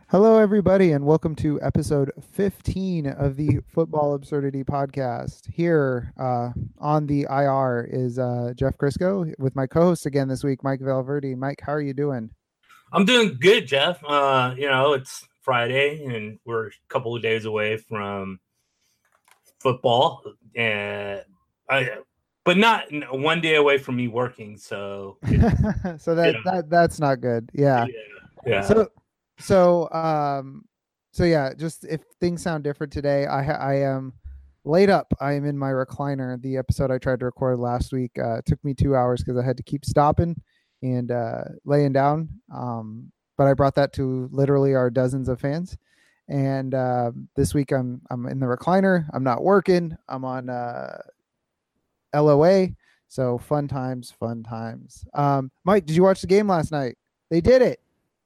Hello, everybody, and welcome to episode 15 of the Football Absurdity Podcast. Here on the IR is Jeff Crisco with my co host again this week, Mike Valverde. Mike, how are you doing? I'm doing good, Jeff. It's Friday and we're a couple of days away from football, and I, but not one day away from me working. So, So you that's not good. Yeah. yeah, yeah. So so um so yeah, just if things sound different today, I am laid up. I am in my recliner. The episode I tried to record last week took me 2 hours because I had to keep stopping and laying down. But I brought that to literally our dozens of fans. And this week I'm in the recliner. I'm not working. I'm on LOA. So fun times, fun times. Mike, did you watch the game last night? They did it.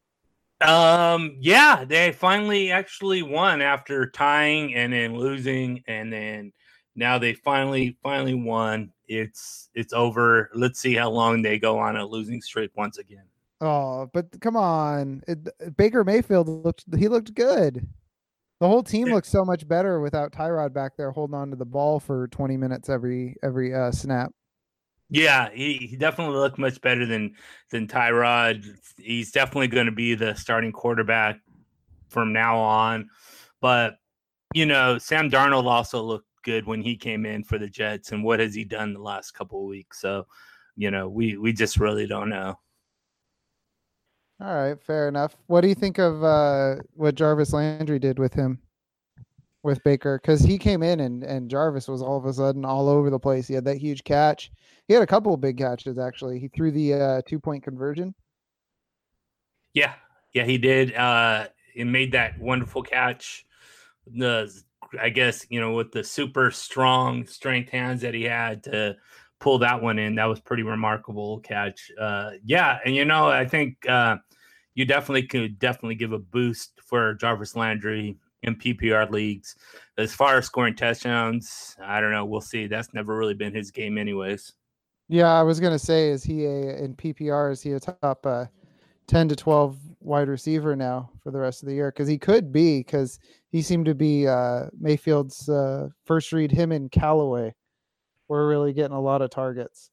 Yeah, they finally actually won after tying and then losing, and then now they finally won. It's over. Let's see how long they go on a losing streak once again. Oh, but come on. Baker Mayfield looked good. The whole team looks so much better without Tyrod back there holding on to the ball for 20 minutes every snap. Yeah, he definitely looked much better than Tyrod. He's definitely going to be the starting quarterback from now on. But Sam Darnold also looked good when he came in for the Jets. And what has he done the last couple of weeks? So, we just really don't know. All right, fair enough. What do you think of what Jarvis Landry did with him, with Baker? Because he came in and Jarvis was all of a sudden all over the place. He had that huge catch. He had a couple of big catches, actually. He threw the 2-point conversion. Yeah, yeah, he did. He made that wonderful catch. I guess, with the super strong strength hands that he had to pull that one in, that was pretty remarkable catch. Yeah, and I think you definitely could give a boost for Jarvis Landry in PPR leagues. As far as scoring touchdowns, I don't know. We'll see. That's never really been his game, anyways. Yeah, I was gonna say, is he in PPR? Is he a top 10 to 12 wide receiver now for the rest of the year? Because he could be, because he seemed to be Mayfield's first read. Him and Callaway were really getting a lot of targets.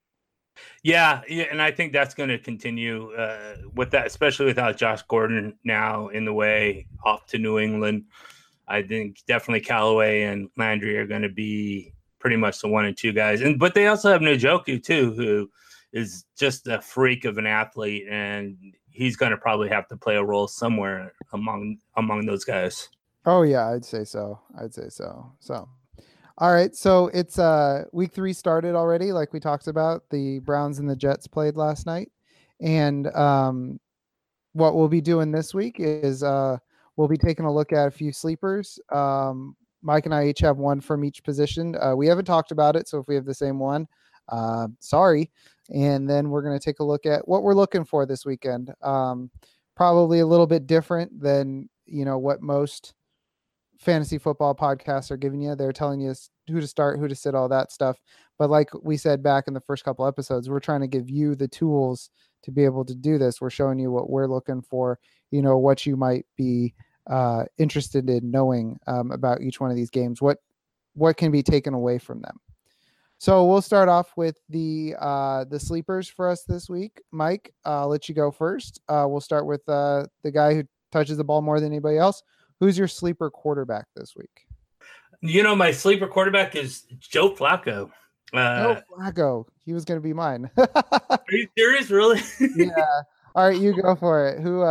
Yeah, and I think that's going to continue with that, especially without Josh Gordon now in the way off to New England. I think definitely Callaway and Landry are going to be pretty much the 1 and 2 guys, but they also have Njoku too, who is just a freak of an athlete, and he's going to probably have to play a role somewhere among those guys. Oh yeah, I'd say so. So all right, so it's week 3 started already, like we talked about. The Browns and the Jets played last night, and what we'll be doing this week is we'll be taking a look at a few sleepers. Mike and I each have one from each position. We haven't talked about it, so if we have the same one, sorry. And then we're going to take a look at what we're looking for this weekend. Probably a little bit different than what most fantasy football podcasts are giving you. They're telling you who to start, who to sit, all that stuff. But like we said back in the first couple episodes, we're trying to give you the tools to be able to do this. We're showing you what we're looking for, what you might be interested in knowing about each one of these games, what can be taken away from them. So we'll start off with the sleepers for us this week. Mike, I'll let you go first. We'll start with the guy who touches the ball more than anybody else. Who's your sleeper quarterback this week? My sleeper quarterback is Joe Flacco. Joe Flacco. He was going to be mine. Are you serious? Really? Yeah. All right, you go for it. Who?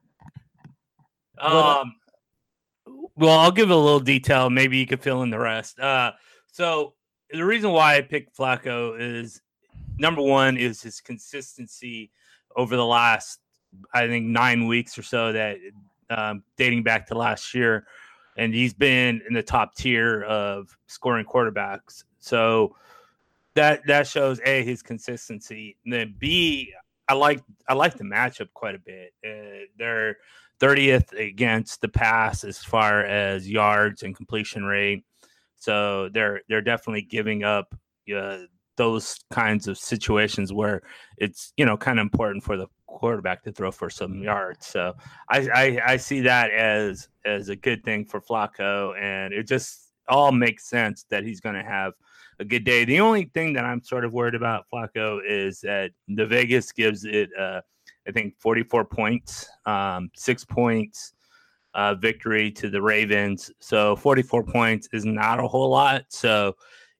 Well, I'll give a little detail. Maybe you could fill in the rest. So the reason why I picked Flacco is, number one, is his consistency over the last, I think, 9 weeks or so, that dating back to last year. And he's been in the top tier of scoring quarterbacks. So that shows, A, his consistency. And then B, I like the matchup quite a bit. They're 30th against the pass as far as yards and completion rate. So they're definitely giving up those kinds of situations where it's kind of important for the quarterback to throw for some yards. So I see that as a good thing for Flacco, and it just all makes sense that he's going to have a good day. The only thing that I'm sort of worried about Flacco is that the Vegas gives it, I think, 44 points, 6 points victory to the Ravens. So 44 points is not a whole lot. So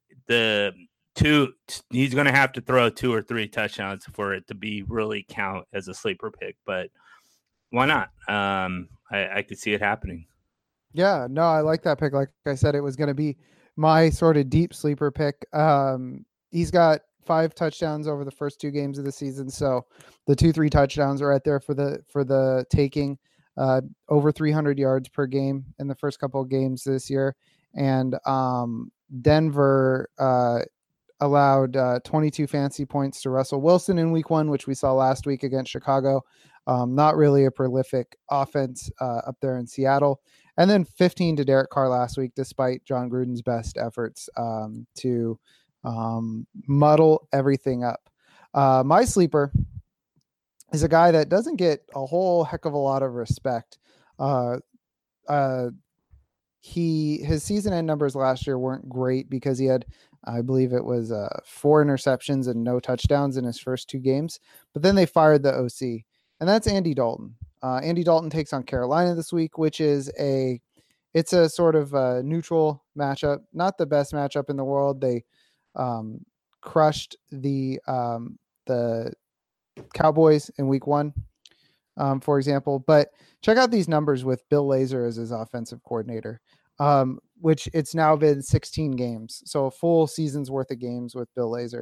he's going to have to throw 2 or 3 touchdowns for it to be really count as a sleeper pick. But why not? I could see it happening. Yeah, no, I like that pick. Like I said, it was going to be my sort of deep sleeper pick. He's got 5 touchdowns over the first 2 games of the season, so the 2-3 touchdowns are right there for the taking. Over 300 yards per game in the first couple of games this year, and Denver allowed 22 fantasy points to Russell Wilson in week 1, which we saw last week against Chicago. Not really a prolific offense up there in Seattle. And then 15 to Derek Carr last week, despite John Gruden's best efforts to muddle everything up. My sleeper is a guy that doesn't get a whole heck of a lot of respect. His season end numbers last year weren't great because he had, I believe it was 4 interceptions and no touchdowns in his first 2 games. But then they fired the OC, and that's Andy Dalton. Andy Dalton takes on Carolina this week, which is it's a sort of a neutral matchup, not the best matchup in the world. They crushed the Cowboys in week 1, for example. But check out these numbers with Bill Lazor as his offensive coordinator, which it's now been 16 games. So a full season's worth of games with Bill Lazor.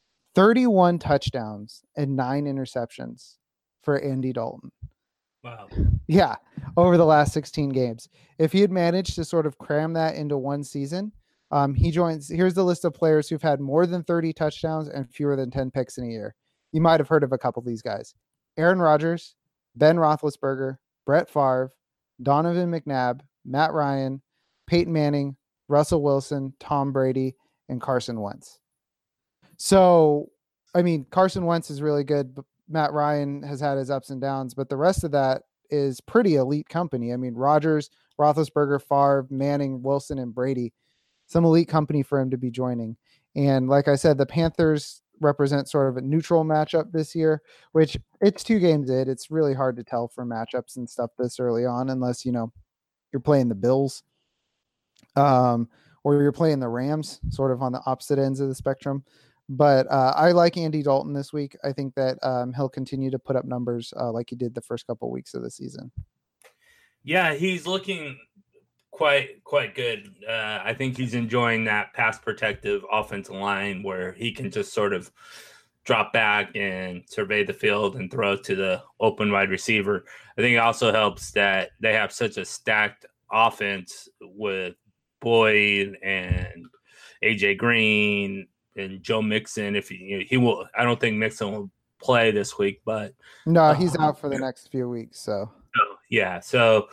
31 touchdowns and 9 interceptions for Andy Dalton. Wow. Yeah, over the last 16 games. If he had managed to sort of cram that into one season, he joins. Here's the list of players who've had more than 30 touchdowns and fewer than 10 picks in a year. You might have heard of a couple of these guys: Aaron Rodgers, Ben Roethlisberger, Brett Favre, Donovan McNabb, Matt Ryan, Peyton Manning, Russell Wilson, Tom Brady, and Carson Wentz. So, I mean, Carson Wentz is really good, but Matt Ryan has had his ups and downs, but the rest of that is pretty elite company. I mean, Rodgers, Roethlisberger, Favre, Manning, Wilson, and Brady, some elite company for him to be joining. And like I said, the Panthers represent sort of a neutral matchup this year, which it's 2 games in. It's really hard to tell for matchups and stuff this early on, unless, you're playing the Bills or you're playing the Rams, sort of on the opposite ends of the spectrum. But I like Andy Dalton this week. I think that he'll continue to put up numbers like he did the first couple of weeks of the season. Yeah, he's looking quite good. I think he's enjoying that pass protective offensive line where he can just sort of drop back and survey the field and throw to the open wide receiver. I think it also helps that they have such a stacked offense with Boyd and AJ Green and Joe Mixon. If he will, I don't think Mixon will play this week, but no, he's out for the next few weeks. So yeah, so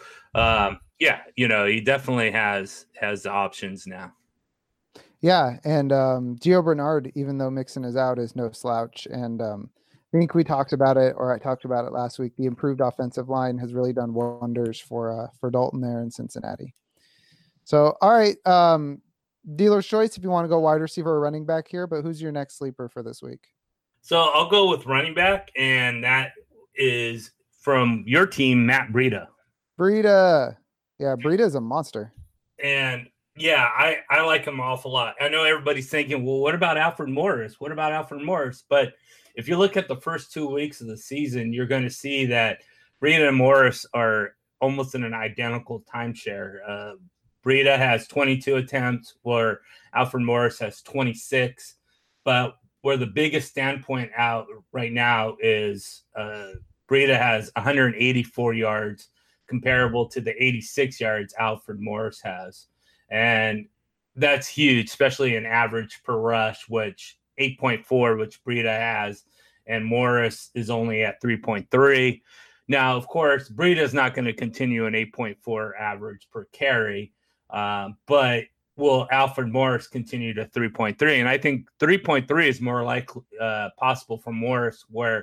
he definitely has the options now. Yeah, and Gio Bernard, even though Mixon is out, is no slouch. And I think we talked about it, or I talked about it last week. The improved offensive line has really done wonders for Dalton there in Cincinnati. So, all right, dealer's choice if you want to go wide receiver or running back here, but who's your next sleeper for this week? So I'll go with running back, and that is from your team, Matt Breida. Breida. Yeah, Breida is a monster. And yeah, I like him an awful lot. I know everybody's thinking, well, what about Alfred Morris? But if you look at the first 2 weeks of the season, you're going to see that Breida and Morris are almost in an identical timeshare. Breida has 22 attempts, where Alfred Morris has 26. But where the biggest standpoint out right now is Breida has 184 yards, comparable to the 86 yards Alfred Morris has. And that's huge, especially in average per rush, which 8.4, which Breida has, and Morris is only at 3.3. Now, of course, Breida is not going to continue an 8.4 average per carry, but will Alfred Morris continue to 3.3? And I think 3.3 is more likely possible for Morris, where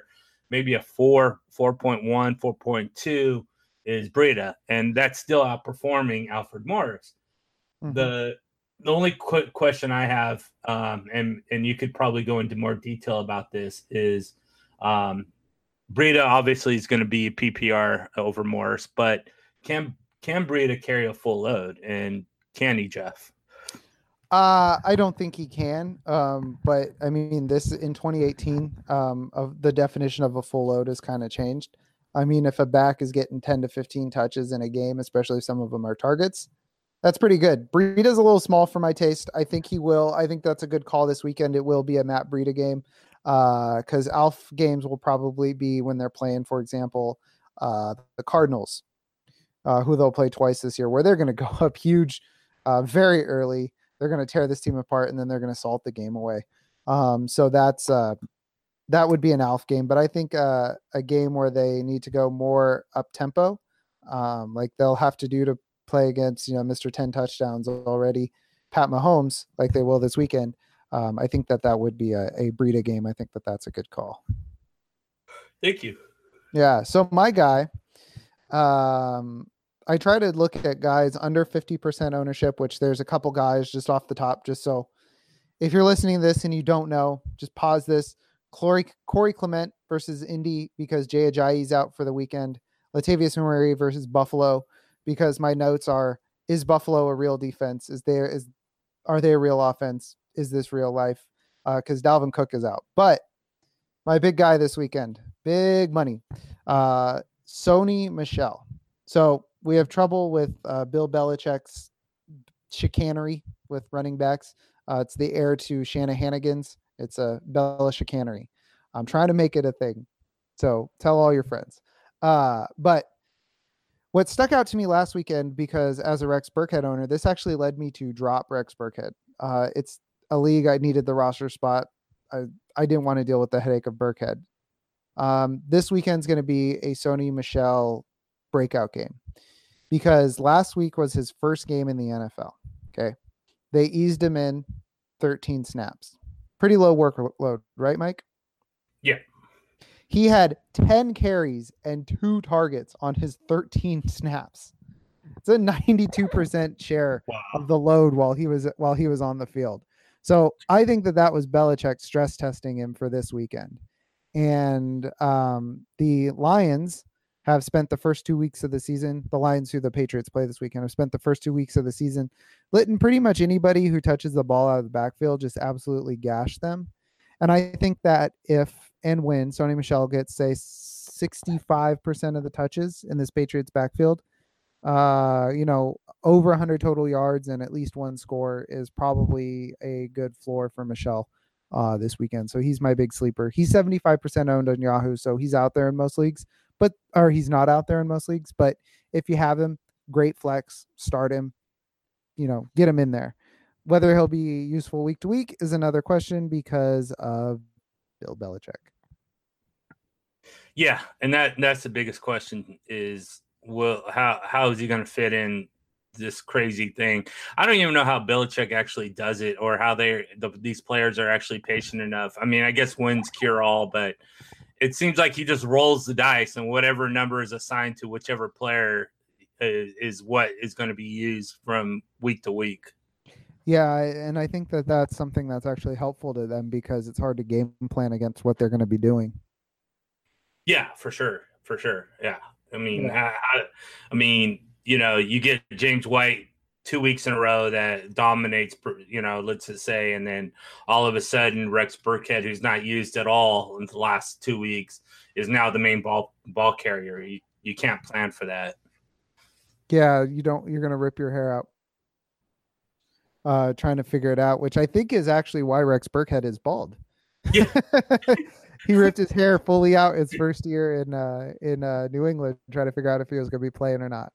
maybe a 4.1, 4.2 is Breida, and that's still outperforming Alfred Morris. Mhm. The only quick question I have, and you could probably go into more detail about this, is Breida obviously is going to be PPR over Morris, but can Breida carry a full load, and can he, Jeff? I don't think he can. But I mean, this in 2018, of the definition of a full load has kind of changed. I mean, if a back is getting 10 to 15 touches in a game, especially if some of them are targets, that's pretty good. Breida's a little small for my taste. I think he will. I think that's a good call this weekend. It will be a Matt Breida game. Because Alf games will probably be when they're playing, for example, the Cardinals, who they'll play twice this year, where they're going to go up huge very early. They're going to tear this team apart, and then they're going to salt the game away. So that would be an Alf game. But I think a game where they need to go more up tempo, like they'll have to do to play against Mr. 10 touchdowns already, Pat Mahomes, like they will this weekend. I think that would be a Breida game. I think that's a good call. Thank you. Yeah. So my guy, I try to look at guys under 50% ownership, which there's a couple guys just off the top, just so if you're listening to this and you don't know, just pause this. Corey Clement versus Indy because Jay Ajayi's out for the weekend. Latavius Murray versus Buffalo because my notes are, is Buffalo a real defense? Are they a real offense? Is this real life? Because Dalvin Cook is out. But my big guy this weekend, big money, Sony Michel. So we have trouble with Bill Belichick's chicanery with running backs. It's the heir to Shanahanigans. It's a Bella chicanery. I'm trying to make it a thing. So tell all your friends. But what stuck out to me last weekend, because as a Rex Burkhead owner, this actually led me to drop Rex Burkhead. It's a league I needed the roster spot. I didn't want to deal with the headache of Burkhead. This weekend's going to be a Sony Michel breakout game because last week was his first game in the NFL. Okay. They eased him in 13 snaps. Pretty low workload, right, Mike? Yeah. He had 10 carries and 2 targets on his 13 snaps. It's a 92% share of the load while he was on the field. So I think that was Belichick stress testing him for this weekend. And the Lions have spent the first 2 weeks of the season, the Lions who the Patriots play this weekend, have spent the first 2 weeks of the season letting pretty much anybody who touches the ball out of the backfield just absolutely gash them. And I think that if and when Sony Michel gets, say, 65% of the touches in this Patriots backfield, over 100 total yards and at least 1 score is probably a good floor for Michel this weekend. So he's my big sleeper. He's 75% owned on Yahoo, so he's out there in most leagues, or he's not out there in most leagues. But if you have him, great flex, start him, get him in there. Whether he'll be useful week to week is another question because of Bill Belichick. Yeah, and that's the biggest question is, how is he going to fit in this crazy thing? I don't even know how Belichick actually does it or how these players are actually patient enough. I mean, I guess wins cure all, but it seems like he just rolls the dice and whatever number is assigned to whichever player is what is going to be used from week to week. Yeah, and I think that's something that's actually helpful to them because it's hard to game plan against what they're going to be doing. Yeah, for sure. Yeah. I mean, you get James White 2 weeks in a row that dominates, let's just say, and then all of a sudden Rex Burkhead, who's not used at all in the last 2 weeks, is now the main ball carrier. You can't plan for that. Yeah, you're going to rip your hair out trying to figure it out, which I think is actually why Rex Burkhead is bald. Yeah. He ripped his hair fully out his first year in New England, trying to figure out if he was going to be playing or not.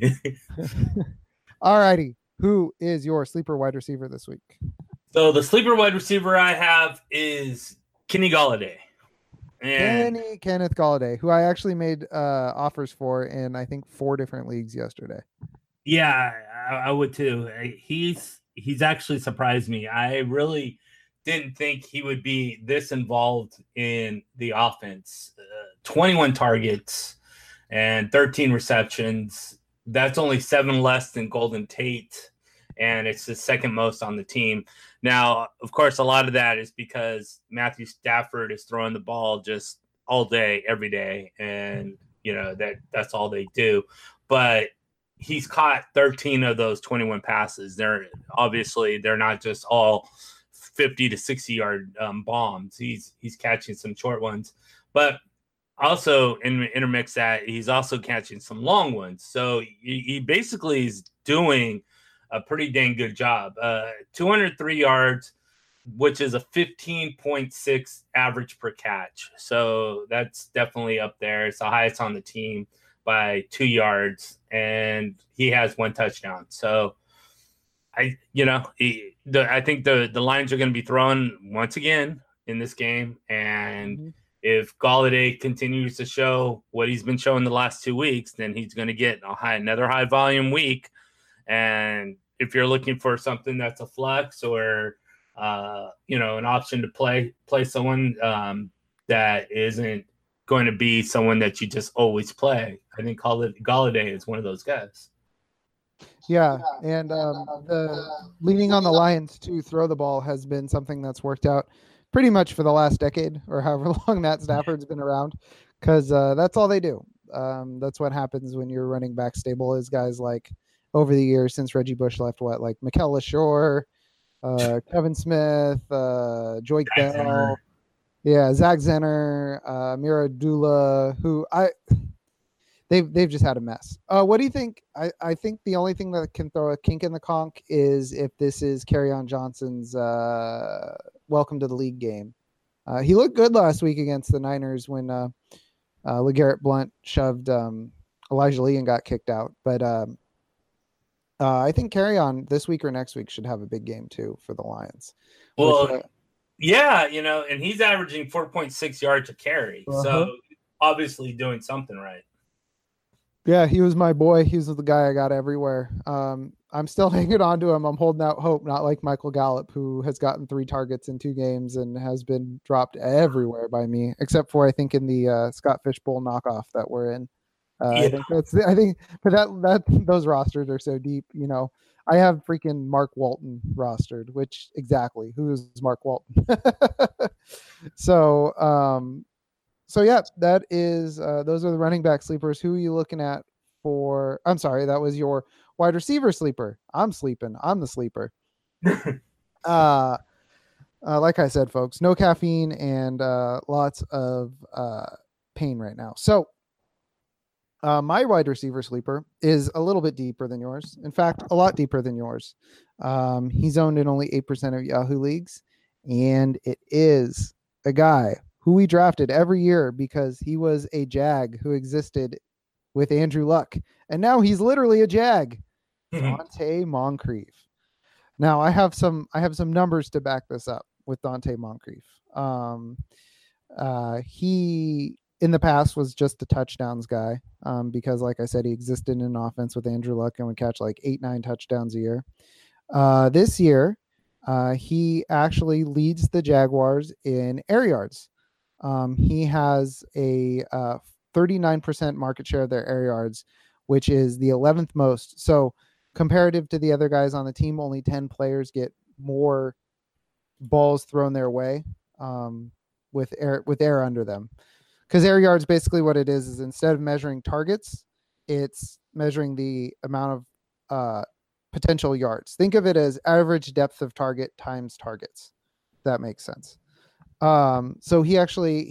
All righty. Who is your sleeper wide receiver this week? So the sleeper wide receiver I have is Kenny Golladay. Kenneth Golladay, who I actually made offers for in, I think, 4 different leagues yesterday. Yeah, I would too. He's actually surprised me. I really didn't think he would be this involved in the offense. 21 targets and 13 receptions. That's only 7 less than Golden Tate, and it's the second most on the team. Now, of course, a lot of that is because Matthew Stafford is throwing the ball just all day, every day, and that's all they do. But he's caught 13 of those 21 passes. They're not just all 50 to 60-yard bombs. He's catching some short ones, but also intermix that, he's also catching some long ones. So he basically is doing a pretty dang good job. 203 yards, which is a 15.6 average per catch. So that's definitely up there. It's the highest on the team by 2 yards, and he has 1 touchdown. So I think the Lions are going to be throwing once again in this game, and if Golladay continues to show what he's been showing the last 2 weeks, then he's going to get another high volume week. And if you're looking for something that's a flex or an option to play someone that isn't going to be someone that you just always play, I think Golladay is one of those guys. Yeah, and the leaning on the Lions to throw the ball has been something that's worked out pretty much for the last decade or however long Matt Stafford's been around, because that's all they do. That's what happens when your running back stable is guys like over the years since Reggie Bush left, like Mikel LaShore, Kevin Smith, Joyke Bell, Zach Zenner, Mira Dula, who they've just had a mess. What do you think? I think the only thing that can throw a kink in the conch is if this is Kerryon Johnson's welcome to the league game. He looked good last week against the Niners when LeGarrette Blount shoved Elijah Lee and got kicked out. But I think Kerryon this week or next week should have a big game too for the Lions. Well, and he's averaging 4.6 yards a carry. So obviously doing something right. Yeah, he was my boy. He was the guy I got everywhere. I'm still hanging on to him. I'm holding out hope, not like Michael Gallup, who has gotten 3 targets in 2 games and has been dropped everywhere by me, except for I think in the Scott Fishbowl knockoff that we're in. I think but that those rosters are so deep. I have freaking Mark Walton rostered, which exactly who is Mark Walton? So yeah, that is those are the running back sleepers. Who are you looking at for? I'm sorry, that was your wide receiver sleeper. I'm sleeping. I'm the sleeper. Like I said, folks, no caffeine and lots of pain right now. So my wide receiver sleeper is a little bit deeper than yours. In fact, a lot deeper than yours. He's owned in only 8% of Yahoo leagues, and it is a guy who we drafted every year because he was a Jag who existed with Andrew Luck. And now he's literally a Jag. Donte Moncrief. Now I have some numbers to back this up with Donte Moncrief. He in the past was just a touchdowns guy because, like I said, he existed in an offense with Andrew Luck and would catch like 8-9 touchdowns a year. This year, he actually leads the Jaguars in air yards. He has a 39% market share of their air yards, which is the 11th most. So comparative to the other guys on the team, only 10 players get more balls thrown their way with air under them. Because air yards, basically what it is instead of measuring targets, it's measuring the amount of potential yards. Think of it as average depth of target times targets. If that makes sense. So he's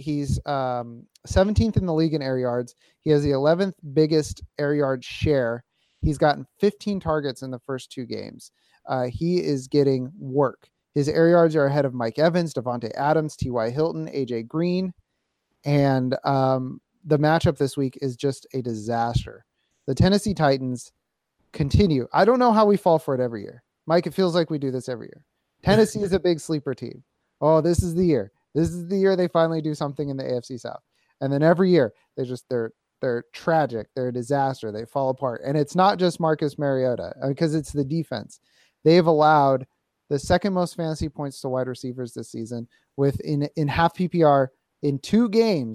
17th in the league in air yards. He has the 11th biggest air yard share. He's gotten 15 targets in the first 2 games. He is getting work. His air yards are ahead of Mike Evans, Devontae Adams, T.Y. Hilton, A.J. Green. And the matchup this week is just a disaster. The Tennessee Titans continue. I don't know how we fall for it every year. Mike, it feels like we do this every year. Tennessee is a big sleeper team. Oh, this is the year. This is the year they finally do something in the AFC South. And then every year they're tragic. They're a disaster. They fall apart. And it's not just Marcus Mariota because it's the defense. They've allowed the second most fantasy points to wide receivers this season with in half PPR in 2 games,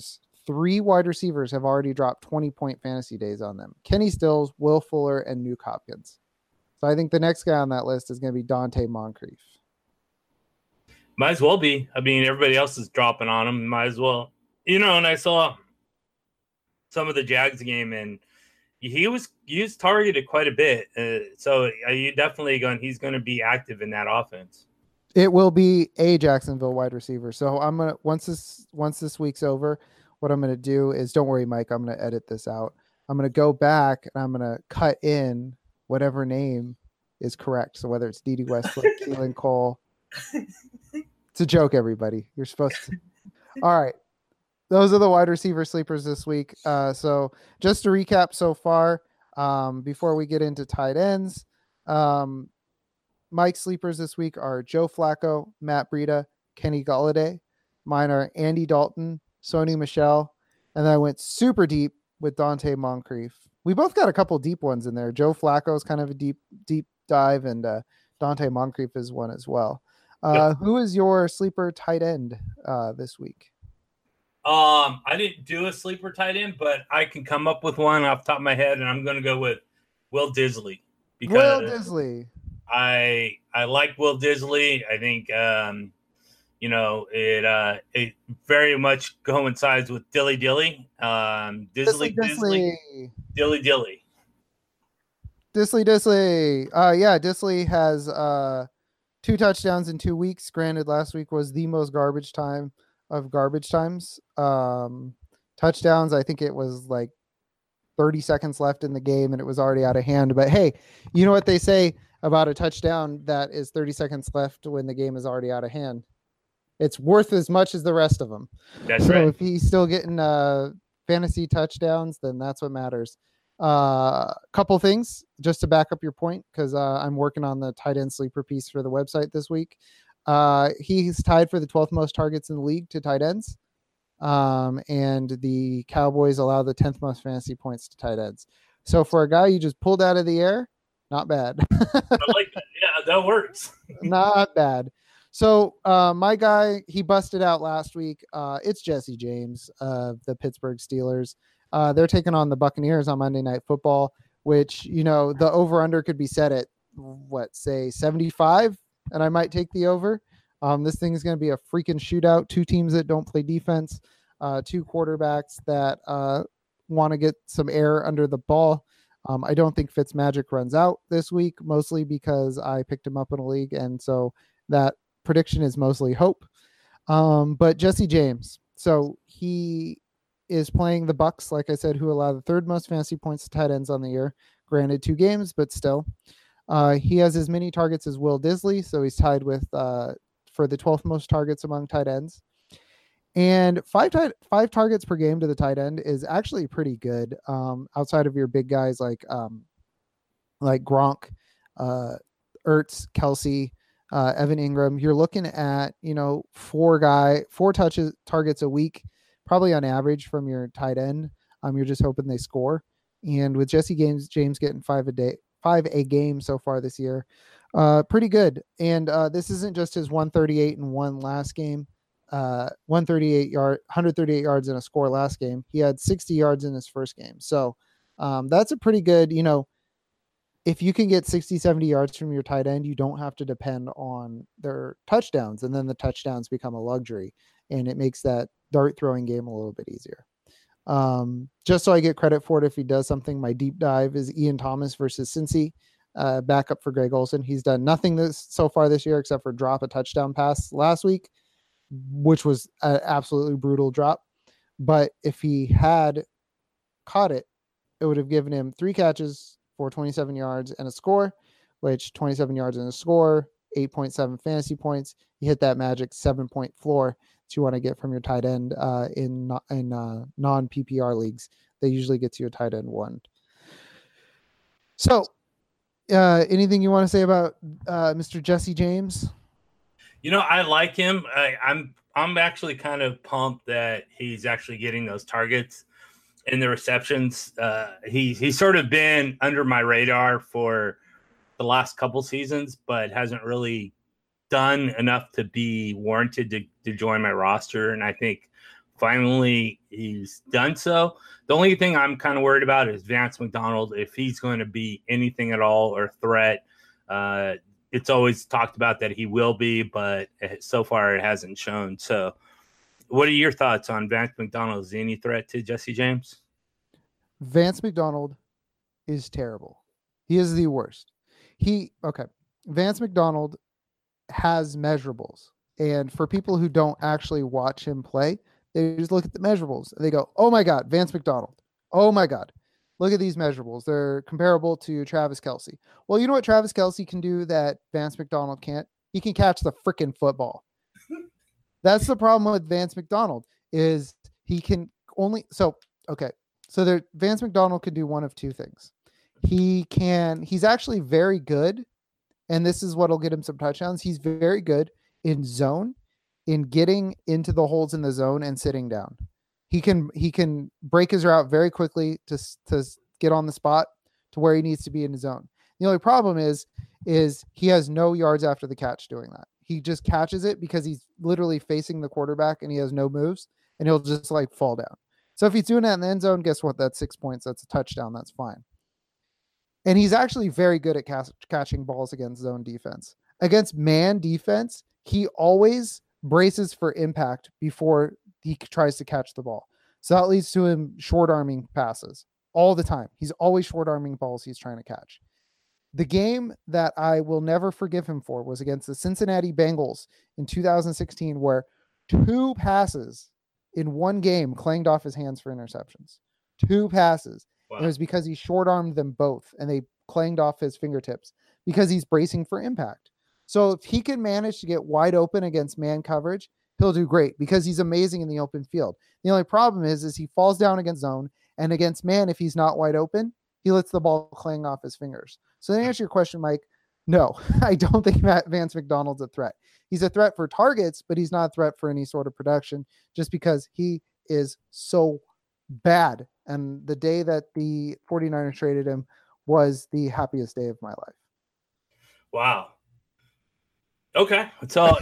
3 wide receivers have already dropped 20-point fantasy days on them. Kenny Stills, Will Fuller, and Nuke Hopkins. So I think the next guy on that list is going to be Dante Moncrief. Might as well be. I mean, everybody else is dropping on him. Might as well. And I saw some of the Jags game, and he was targeted quite a bit. So are you definitely he's going to be active in that offense. It will be a Jacksonville wide receiver. So I'm going to, once this week's over, what I'm going to do is, don't worry, Mike, I'm going to edit this out. I'm going to go back and I'm going to cut in whatever name is correct. So whether it's Dede Westbrook, Keelan Cole, it's a joke, everybody. You're supposed to. All right. Those are the wide receiver sleepers this week. So just to recap so far, before we get into tight ends, Mike's sleepers this week are Joe Flacco, Matt Breida, Kenny Golladay. Mine are Andy Dalton, Sony Michel, and then I went super deep with Dante Moncrief. We both got a couple deep ones in there. Joe Flacco is kind of a deep dive, and Dante Moncrief is one as well. Who is your sleeper tight end this week? I didn't do a sleeper tight end, but I can come up with one off the top of my head, and I'm going to go with Will Dissly. Will Dissly. I like Will Dissly. I think it very much coincides with Dilly. Dilly. Dilly. Yeah, Dissly has 2 touchdowns in 2 weeks. Granted, last week was the most garbage time of garbage times. Touchdowns, I think it was like 30 seconds left in the game and it was already out of hand. But hey, you know what they say about a touchdown that is 30 seconds left when the game is already out of hand? It's worth as much as the rest of them. That's right. If he's still getting fantasy touchdowns, then that's what matters. Couple things just to back up your point, because I'm working on the tight end sleeper piece for the website this week. He's tied for the 12th most targets in the league to tight ends. And the Cowboys allow the 10th most fantasy points to tight ends. So for a guy you just pulled out of the air, not bad. I like that. Yeah, that works. Not bad. So my guy, he busted out last week. It's Jesse James of the Pittsburgh Steelers. They're taking on the Buccaneers on Monday Night Football, which, the over-under could be set at, 75? And I might take the over. This thing is going to be a freaking shootout. 2 teams that don't play defense, 2 quarterbacks that want to get some air under the ball. I don't think Fitzmagic runs out this week, mostly because I picked him up in a league, and so that prediction is mostly hope. But Jesse James, so he is playing the Bucs, like I said, who allow the 3rd most fantasy points to tight ends on the year. Granted, 2 games, but still. He has as many targets as Will Dissly, so he's tied with for the 12th most targets among tight ends. And 5 targets per game to the tight end is actually pretty good. Outside of your big guys like Gronk, Ertz, Kelsey, Evan Ingram, you're looking at 4 targets a week, probably on average from your tight end. You're just hoping they score. And with Jesse James getting 5 a game so far this year, pretty good. And this isn't just his 138 and 1 last game. 138 yards and a score last game. He had 60 yards in his first game. So that's a pretty good, if you can get 60, 70 yards from your tight end, you don't have to depend on their touchdowns. And then the touchdowns become a luxury, and it makes that dart throwing game a little bit easier. Just so I get credit for it, if he does something, my deep dive is Ian Thomas versus Cincy, backup for Greg Olsen. He's done nothing so far this year except for drop a touchdown pass last week, which was an absolutely brutal drop. But if he had caught it, it would have given him 3 catches for 27 yards and a score, which 27 yards and a score, 8.7 fantasy points. You hit that magic 7-point floor that you want to get from your tight end in non-PPR leagues. They usually get you a tight end 1. So anything you want to say about Mr. Jesse James? I like him. I'm actually kind of pumped that he's actually getting those targets and the receptions. He's sort of been under my radar for the last couple seasons, but hasn't really done enough to be warranted to join my roster. And I think finally he's done so. The only thing I'm kind of worried about is Vance McDonald, if he's going to be anything at all or threat. It's always talked about that he will be, but so far it hasn't shown. So what are your thoughts on Vance McDonald? Is he any threat to Jesse James? Vance McDonald is terrible. He is the worst. Vance McDonald has measurables. And for people who don't actually watch him play, they just look at the measurables and they go, oh my God, Vance McDonald. Oh my God. Look at these measurables. They're comparable to Travis Kelce. Well, you know what Travis Kelce can do that Vance McDonald can't? He can catch the freaking football. That's the problem with Vance McDonald is he can only Vance McDonald could do one of two things. He's actually very good, and this is what'll get him some touchdowns. He's very good in zone, in getting into the holes in the zone and sitting down. He can break his route very quickly to get on the spot to where he needs to be in his zone. The only problem is he has no yards after the catch doing that. He just catches it because he's literally facing the quarterback and he has no moves and he'll just like fall down. So if he's doing that in the end zone, guess what? That's 6 points. That's a touchdown. That's fine. And he's actually very good at catching balls against zone defense. Against man defense, he always braces for impact before he tries to catch the ball. So that leads to him short-arming passes all the time. He's always short-arming balls he's trying to catch. The game that I will never forgive him for was against the Cincinnati Bengals in 2016, where 2 passes in one game clanged off his hands for interceptions. 2 passes. Wow. It was because he short-armed them both, and they clanged off his fingertips because he's bracing for impact. So if he can manage to get wide open against man coverage, he'll do great because he's amazing in the open field. The only problem is he falls down against zone, and against man, if he's not wide open, he lets the ball clang off his fingers. So to answer your question, Mike, no, I don't think Vance McDonald's a threat. He's a threat for targets, but he's not a threat for any sort of production just because he is so bad. And the day that the 49ers traded him was the happiest day of my life. Wow. Okay. So,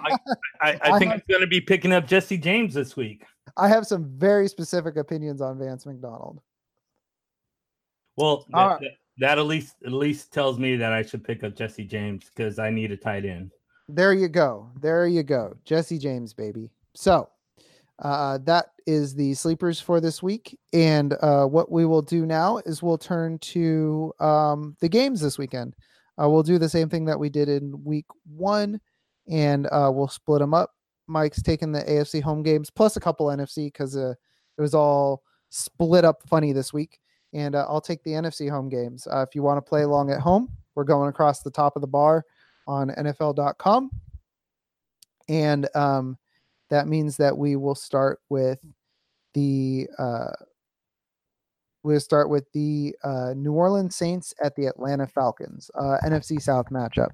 I think I'm going to be picking up Jesse James this week. I have some very specific opinions on Vance McDonald. Well, that at least tells me that I should pick up Jesse James because I need a tight end. There you go. Jesse James, baby. So that is the sleepers for this week. And what we will do now is we'll turn to the games this weekend. We'll do the same thing that we did in week 1, and we'll split them up. Mike's taking the AFC home games plus a couple NFC because it was all split up funny this week. And I'll take the NFC home games. If you want to play along at home, we're going across the top of the bar on NFL.com. And that means that we will start with the New Orleans Saints at the Atlanta Falcons, NFC South matchup.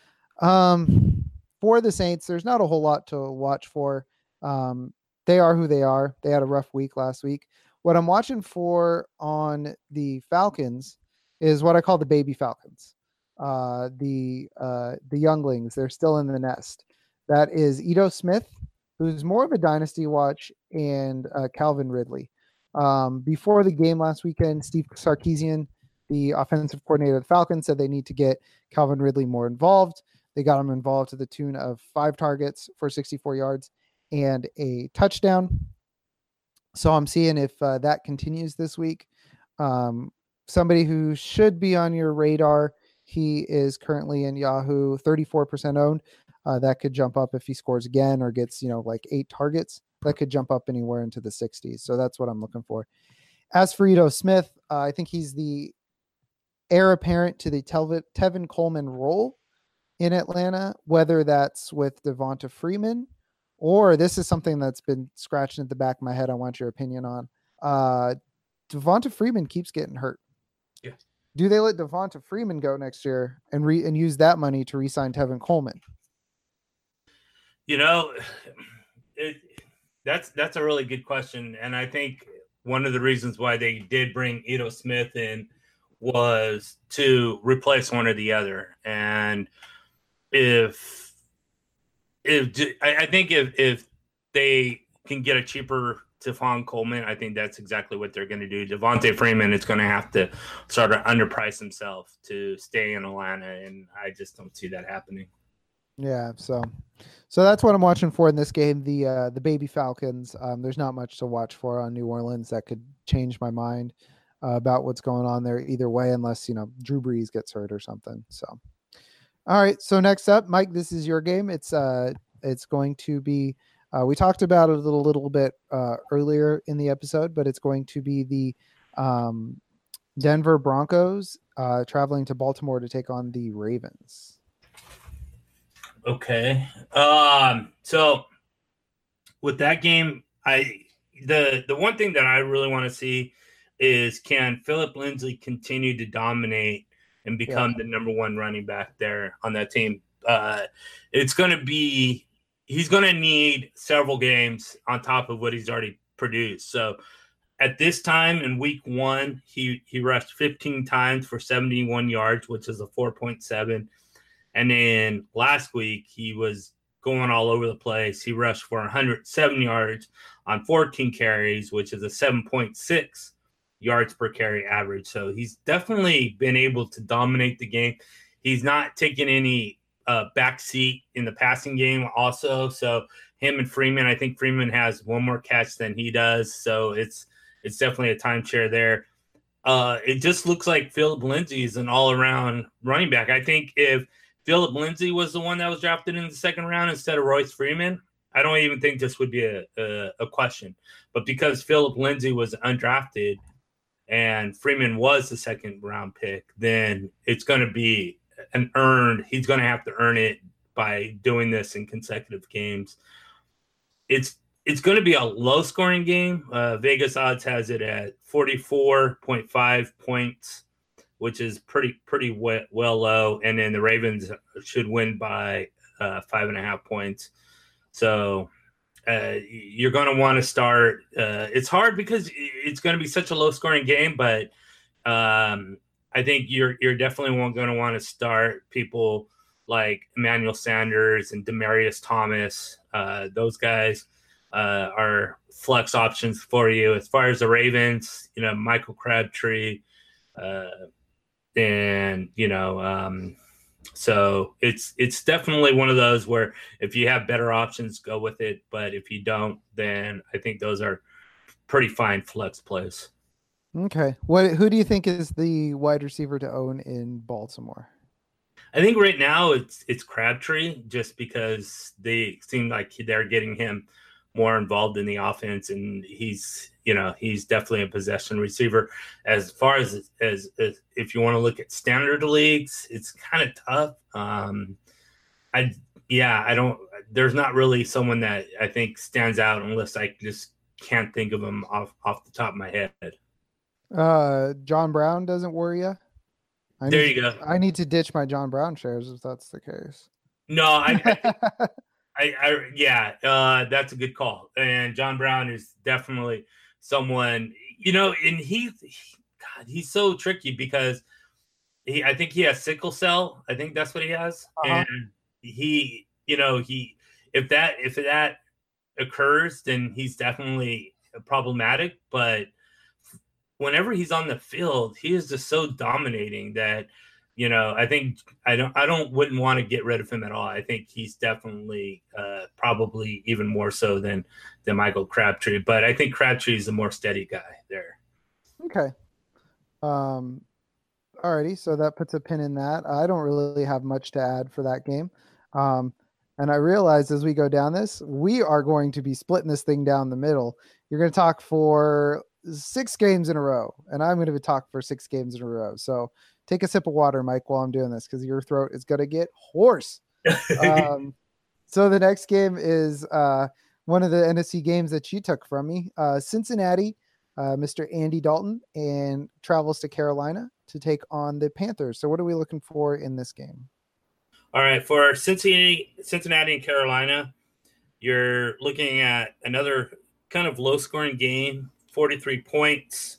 For the Saints, there's not a whole lot to watch for. They are who they are. They had a rough week last week. What I'm watching for on the Falcons is what I call the baby Falcons, the younglings. They're still in the nest. That is Ito Smith, who's more of a dynasty watch, and Calvin Ridley. Before the game last weekend, Steve Sarkisian, the offensive coordinator of the Falcons, said they need to get Calvin Ridley more involved. They got him involved to the tune of 5 targets for 64 yards and a touchdown. So I'm seeing if that continues this week. Somebody who should be on your radar, he is currently in Yahoo 34% owned. That could jump up if he scores again or gets, like 8 targets. That could jump up anywhere into the 60s. So that's what I'm looking for. As for Ito Smith, I think he's the heir apparent to the Tevin Coleman role in Atlanta, whether that's with Devonta Freeman, or this is something that's been scratching at the back of my head. I want your opinion on. Devonta Freeman keeps getting hurt. Yeah. Do they let Devonta Freeman go next year and use that money to re-sign Tevin Coleman? That's a really good question. And I think one of the reasons why they did bring Ito Smith in was to replace one or the other. And I think if they can get a cheaper Stephon Coleman, I think that's exactly what they're going to do. Devontae Freeman is going to have to sort of underprice himself to stay in Atlanta, and I just don't see that happening. Yeah, so that's what I'm watching for in this game. The baby Falcons. There's not much to watch for on New Orleans that could change my mind about what's going on there either way, unless Drew Brees gets hurt or something. So, all right. So next up, Mike, this is your game. It's going to be. We talked about it a little bit earlier in the episode, but it's going to be the Denver Broncos traveling to Baltimore to take on the Ravens. Okay. So with that game, the one thing that I really want to see is, can Philip Lindsay continue to dominate and become the number one running back there on that team? It's going to be, he's going to need several games on top of what he's already produced. So at this time in week 1, he rushed 15 times for 71 yards, which is a 4.7. And then last week, he was going all over the place. He rushed for 107 yards on 14 carries, which is a 7.6 yards per carry average. So he's definitely been able to dominate the game. He's not taking any backseat in the passing game also. So him and Freeman, I think Freeman has one more catch than he does. So it's definitely a timeshare there. It just looks like Philip Lindsay is an all-around running back. I think if Philip Lindsay was the one that was drafted in the second round instead of Royce Freeman, I don't even think this would be a question. But because Philip Lindsay was undrafted and Freeman was the second round pick, then it's going to be he's going to have to earn it by doing this in consecutive games. It's going to be a low scoring game. Vegas odds has it at 44.5 points, which is pretty well low. And then the Ravens should win by 5.5 points. So you're going to want to start. It's hard because it's going to be such a low scoring game, but I think you're definitely going to want to start people like Emmanuel Sanders and Demaryius Thomas. Those guys are flex options for you. As far as the Ravens, Michael Crabtree, and so it's definitely one of those where if you have better options, go with it. But if you don't, then I think those are pretty fine flex plays. Okay. Who do you think is the wide receiver to own in Baltimore? I think right now it's Crabtree, just because they seem like they're getting him more involved in the offense, and he's definitely a possession receiver. As far as if you want to look at standard leagues, it's kind of tough. There's not really someone that I think stands out unless I just can't think of him off the top of my head. John Brown doesn't worry you? There you go. I need to ditch my John Brown shares if that's the case. No, that's a good call. And John Brown is definitely someone, and he's so tricky because I think he has sickle cell. I think that's what he has. Uh-huh. And if that occurs, then he's definitely problematic. But whenever he's on the field, he is just so dominating that, I think wouldn't want to get rid of him at all. I think he's definitely probably even more so than Michael Crabtree. But I think Crabtree is a more steady guy there. Okay. Alrighty. So that puts a pin in that. I don't really have much to add for that game. And I realize as we go down this, we are going to be splitting this thing down the middle. You're going to talk for 6 games in a row, and I'm going to talk for 6 games in a row. So take a sip of water, Mike, while I'm doing this, because your throat is going to get hoarse. So the next game is one of the NFC games that you took from me. Cincinnati, Mr. Andy Dalton, and travels to Carolina to take on the Panthers. So what are we looking for in this game? All right, for Cincinnati and Carolina, you're looking at another kind of low-scoring game, 43 points.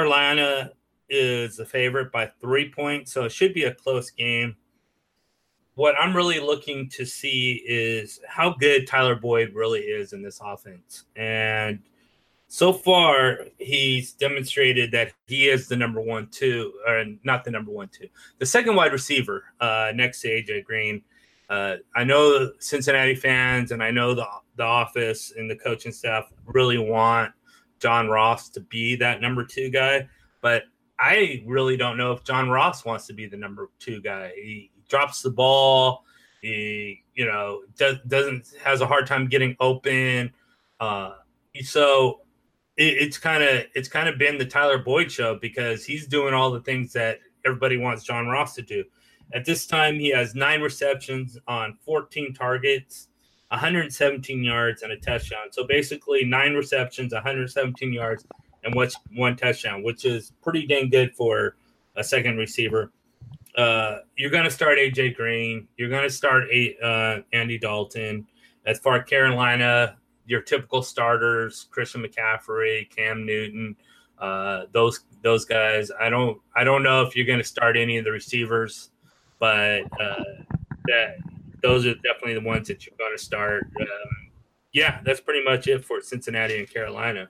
Carolina is the favorite by 3 points, so it should be a close game. what I'm really looking to see is how good Tyler Boyd really is in this offense. And so far, he's demonstrated that he is the number 1-2, or not the number 1-2, the second wide receiver next to AJ Green. I know Cincinnati fans and I know the office and the coaching staff really want John Ross to be that number 2 guy, but I really don't know if John Ross wants to be the number 2 guy. He drops the ball. He, doesn't has a hard time getting open. So it's kind of been the Tyler Boyd show because he's doing all the things that everybody wants John Ross to do. At this time, he has 9 receptions on 14 targets, 117 yards, and a touchdown. So basically 9 receptions, 117 yards, and 1 touchdown, which is pretty dang good for a second receiver. You're going to start AJ Green. You're going to start Andy Dalton. As far as Carolina, your typical starters, Christian McCaffrey, Cam Newton, those guys. I don't know if you're going to start any of the receivers, but those are definitely the ones that you're going to start. Yeah, that's pretty much it for Cincinnati and Carolina.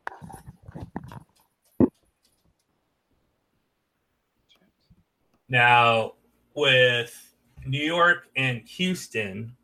Now, with New York and Houston,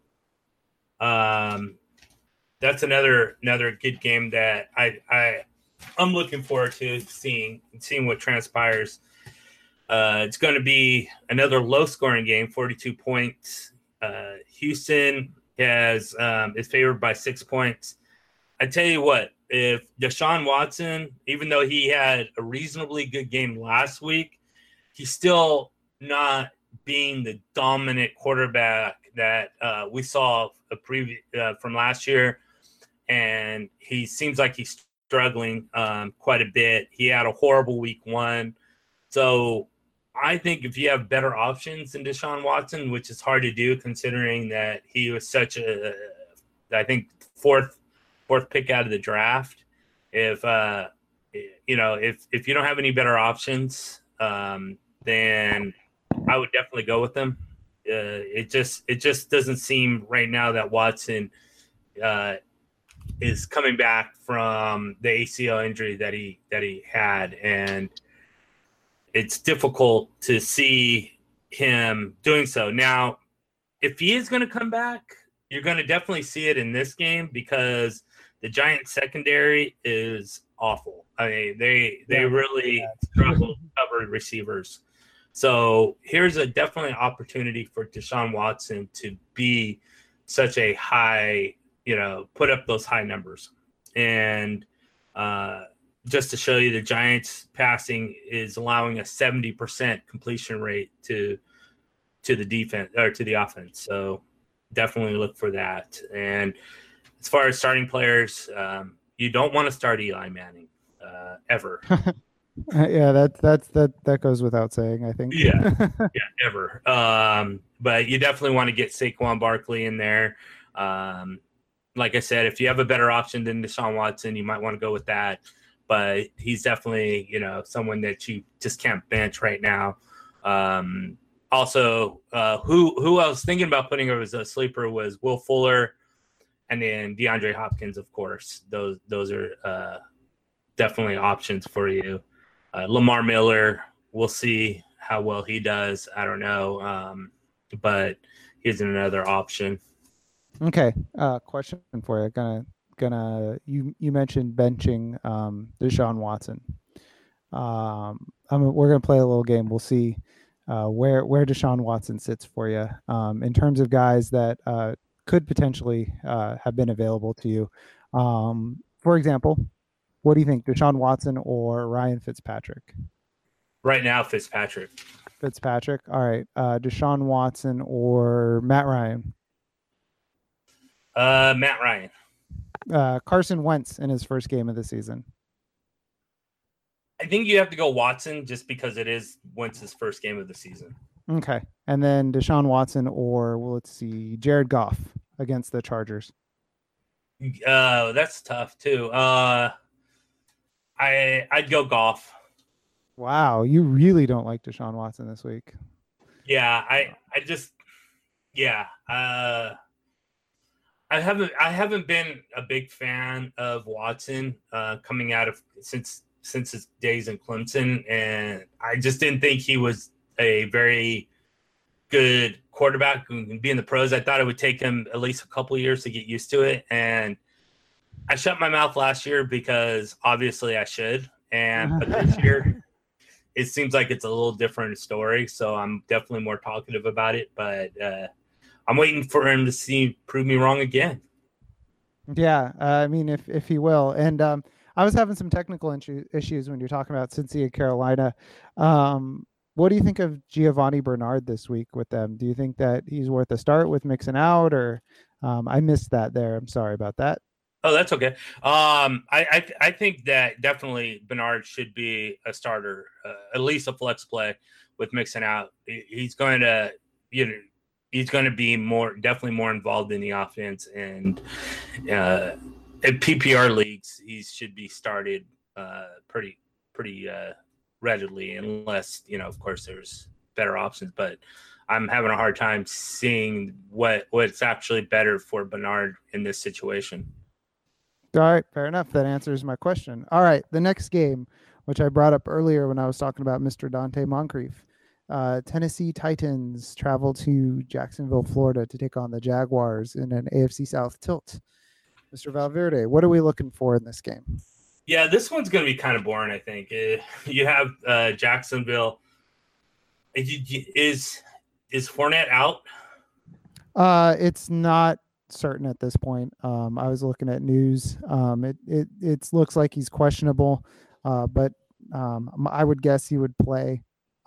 that's another good game that I'm looking forward to seeing what transpires. It's going to be another low-scoring game, 42 points. Houston is favored by 6 points. I tell you what, if Deshaun Watson, even though he had a reasonably good game last week, he's still not being the dominant quarterback that we saw from last year. And he seems like he's struggling quite a bit. He had a horrible week 1. So I think if you have better options than Deshaun Watson, which is hard to do considering that he was such I think, fourth pick out of the draft. If you don't have any better options, then I would definitely go with them. It just doesn't seem right now that Watson is coming back from the ACL injury that he had, and it's difficult to see him doing so. Now, if he is going to come back, you're going to definitely see it in this game because the Giants secondary is awful. I mean, they really struggle to cover receivers. So here's definitely an opportunity for Deshaun Watson to be such a high, put up those high numbers. And just to show you, the Giants passing is allowing a 70% completion rate to the defense or to the offense. So definitely look for that. And as far as starting players, you don't want to start Eli Manning ever. Yeah, that goes without saying, I think. Yeah, ever. But you definitely want to get Saquon Barkley in there. Like I said, if you have a better option than Deshaun Watson, you might want to go with that. But he's definitely, someone that you just can't bench right now. Also, who I was thinking about putting as a sleeper was Will Fuller, and then DeAndre Hopkins, of course. Those are definitely options for you. Lamar Miller, we'll see how well he does. I don't know, but he's another option. Okay, question for you. You mentioned benching Deshaun Watson. We're gonna play a little game. We'll see where Deshaun Watson sits for you in terms of guys that could potentially have been available to you. For example, what do you think, Deshaun Watson or Ryan Fitzpatrick? Right now, Fitzpatrick. Fitzpatrick. All right. Deshaun Watson or Matt Ryan? Matt Ryan. Carson Wentz in his first game of the season. I think you have to go Watson just because it is Wentz's first game of the season. Okay. And then Deshaun Watson or, let's see, Jared Goff against the Chargers. That's tough too. I'd go Goff. Wow, you really don't like Deshaun Watson this week. Yeah, Yeah. I haven't been a big fan of Watson coming out of since his days in Clemson, and I just didn't think he was a very good quarterback who can be in the pros. I thought it would take him at least a couple of years to get used to it, and I shut my mouth last year because obviously I should, but this year it seems like it's a little different story, so I'm definitely more talkative about it. But I'm waiting for him to prove me wrong again. Yeah, I mean, if he will, and I was having some technical issues when you're talking about Cincy and Carolina. What do you think of Giovanni Bernard this week with them? Do you think that he's worth a start with Mixon out, or I missed that there? I'm sorry about that. Oh, that's okay. I think that definitely Bernard should be a starter, at least a flex play with Mixon out. He's going to, he's going to be definitely more involved in the offense, and in PPR leagues, he should be started pretty readily, unless of course, there's better options. But I'm having a hard time seeing what's actually better for Bernard in this situation. All right, fair enough. That answers my question. All right, the next game, which I brought up earlier when I was talking about Mr. Dante Moncrief. Tennessee Titans travel to Jacksonville, Florida to take on the Jaguars in an AFC South tilt. Mr. Valverde, what are we looking for in this game? Yeah, this one's going to be kind of boring, I think. You have Jacksonville. Is Fournette out? It's not certain at this point. I was looking at news. It looks like he's questionable, but I would guess he would play.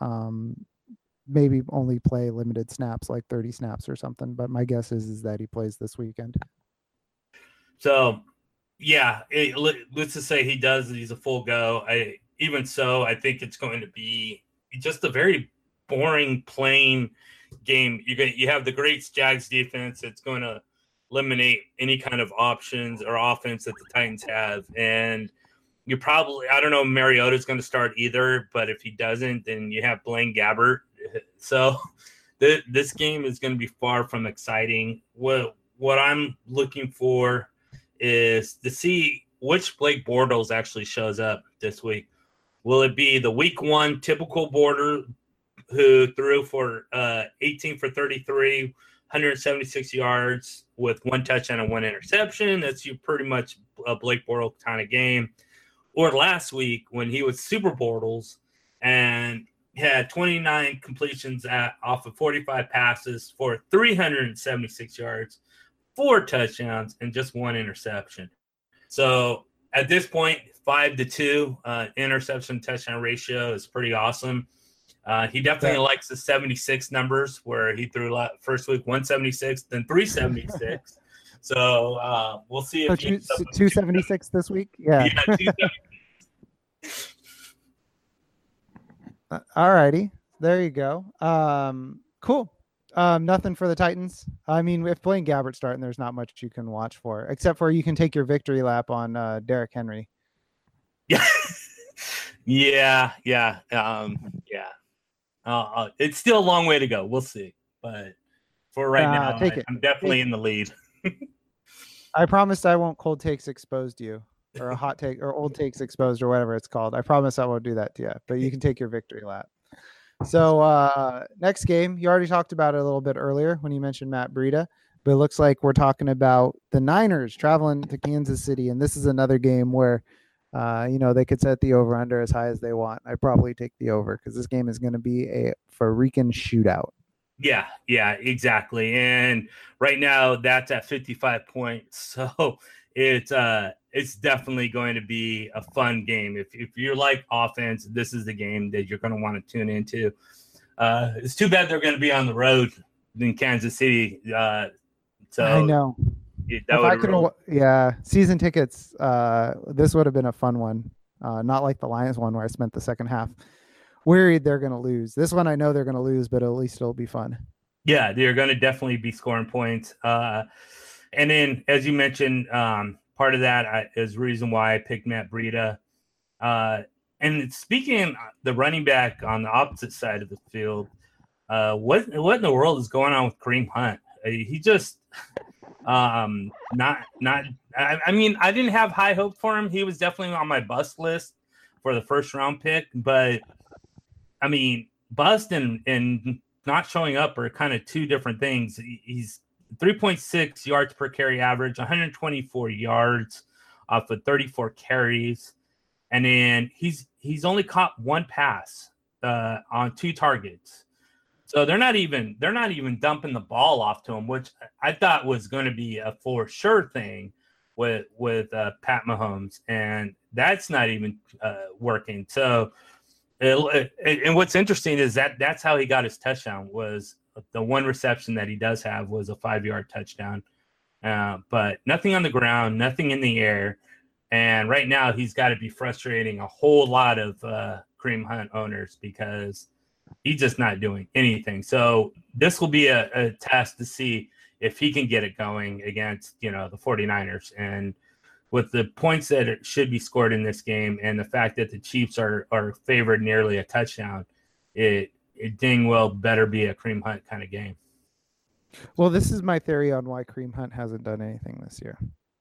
Maybe only play limited snaps, like 30 snaps or something. But my guess is that he plays this weekend. So, yeah, let's just say he does. He's a full go. Even so, I think it's going to be just a very boring, plain game. You have the great Jags defense. It's going to eliminate any kind of options or offense that the Titans have. And you probably, I don't know, Mariota's going to start either, but if he doesn't, then you have Blaine Gabbert. So this game is going to be far from exciting. What I'm looking for is to see which Blake Bortles actually shows up this week. Will it be the week one typical Bortles who threw for 18 for 33, 176 yards with one touchdown and one interception? That's pretty much a Blake Bortles kind of game. Or last week when he was Super Bortles and had 29 completions off of 45 passes for 376 yards, 4 touchdowns, and just 1 interception. So at this point, 5-2 interception touchdown ratio is pretty awesome. He definitely likes the 76 numbers, where he threw first week 176, then 376. So we'll see if 276 this week. Yeah. All righty, there you go. Cool. Nothing for the Titans. I mean, if Blaine Gabbert's starting, there's not much you can watch for, except for you can take your victory lap on Derrick Henry. Yeah. Yeah. It's still a long way to go. We'll see. But for right now, I'm definitely in the lead. I promised I won't cold takes exposed you, or a hot take, or old takes exposed, or whatever it's called. I promise I won't do that to you, but you can take your victory lap. So next game, you already talked about it a little bit earlier when you mentioned Matt Breida, but it looks like we're talking about the Niners traveling to Kansas City. And this is another game where, they could set the over under as high as they want. I probably take the over because this game is going to be a freaking shootout. Yeah, exactly. And right now that's at 55 points. So it's definitely going to be a fun game. If you're like offense, this is the game that you're going to want to tune into. It's too bad they're going to be on the road in Kansas City. So I know. Season tickets. This would have been a fun one. Not like the Lions one where I spent the second half worried they're going to lose. This one I know they're going to lose, but at least it'll be fun. Yeah, they're going to definitely be scoring points. And then, as you mentioned, part of that is the reason why I picked Matt Breida. And speaking the running back on the opposite side of the field, what in the world is going on with Kareem Hunt? He just not. I mean, I didn't have high hope for him. He was definitely on my bust list for the first round pick, but I mean, bust and not showing up are kind of two different things. He's 3.6 yards per carry average, 124 yards off of 34 carries, and then he's only caught one pass on 2 targets. So they're not even dumping the ball off to him, which I thought was going to be a for sure thing with Pat Mahomes, and that's not even working. So, and what's interesting is that's how he got his touchdown. Was the one reception that he does have was a 5-yard touchdown, but nothing on the ground, nothing in the air, and right now he's got to be frustrating a whole lot of Kareem Hunt owners because he's just not doing anything. So this will be a test to see if he can get it going against, the 49ers. And with the points that should be scored in this game and the fact that the Chiefs are favored nearly a touchdown, it dang well better be a Kareem Hunt kind of game. Well, this is my theory on why Kareem Hunt hasn't done anything this year.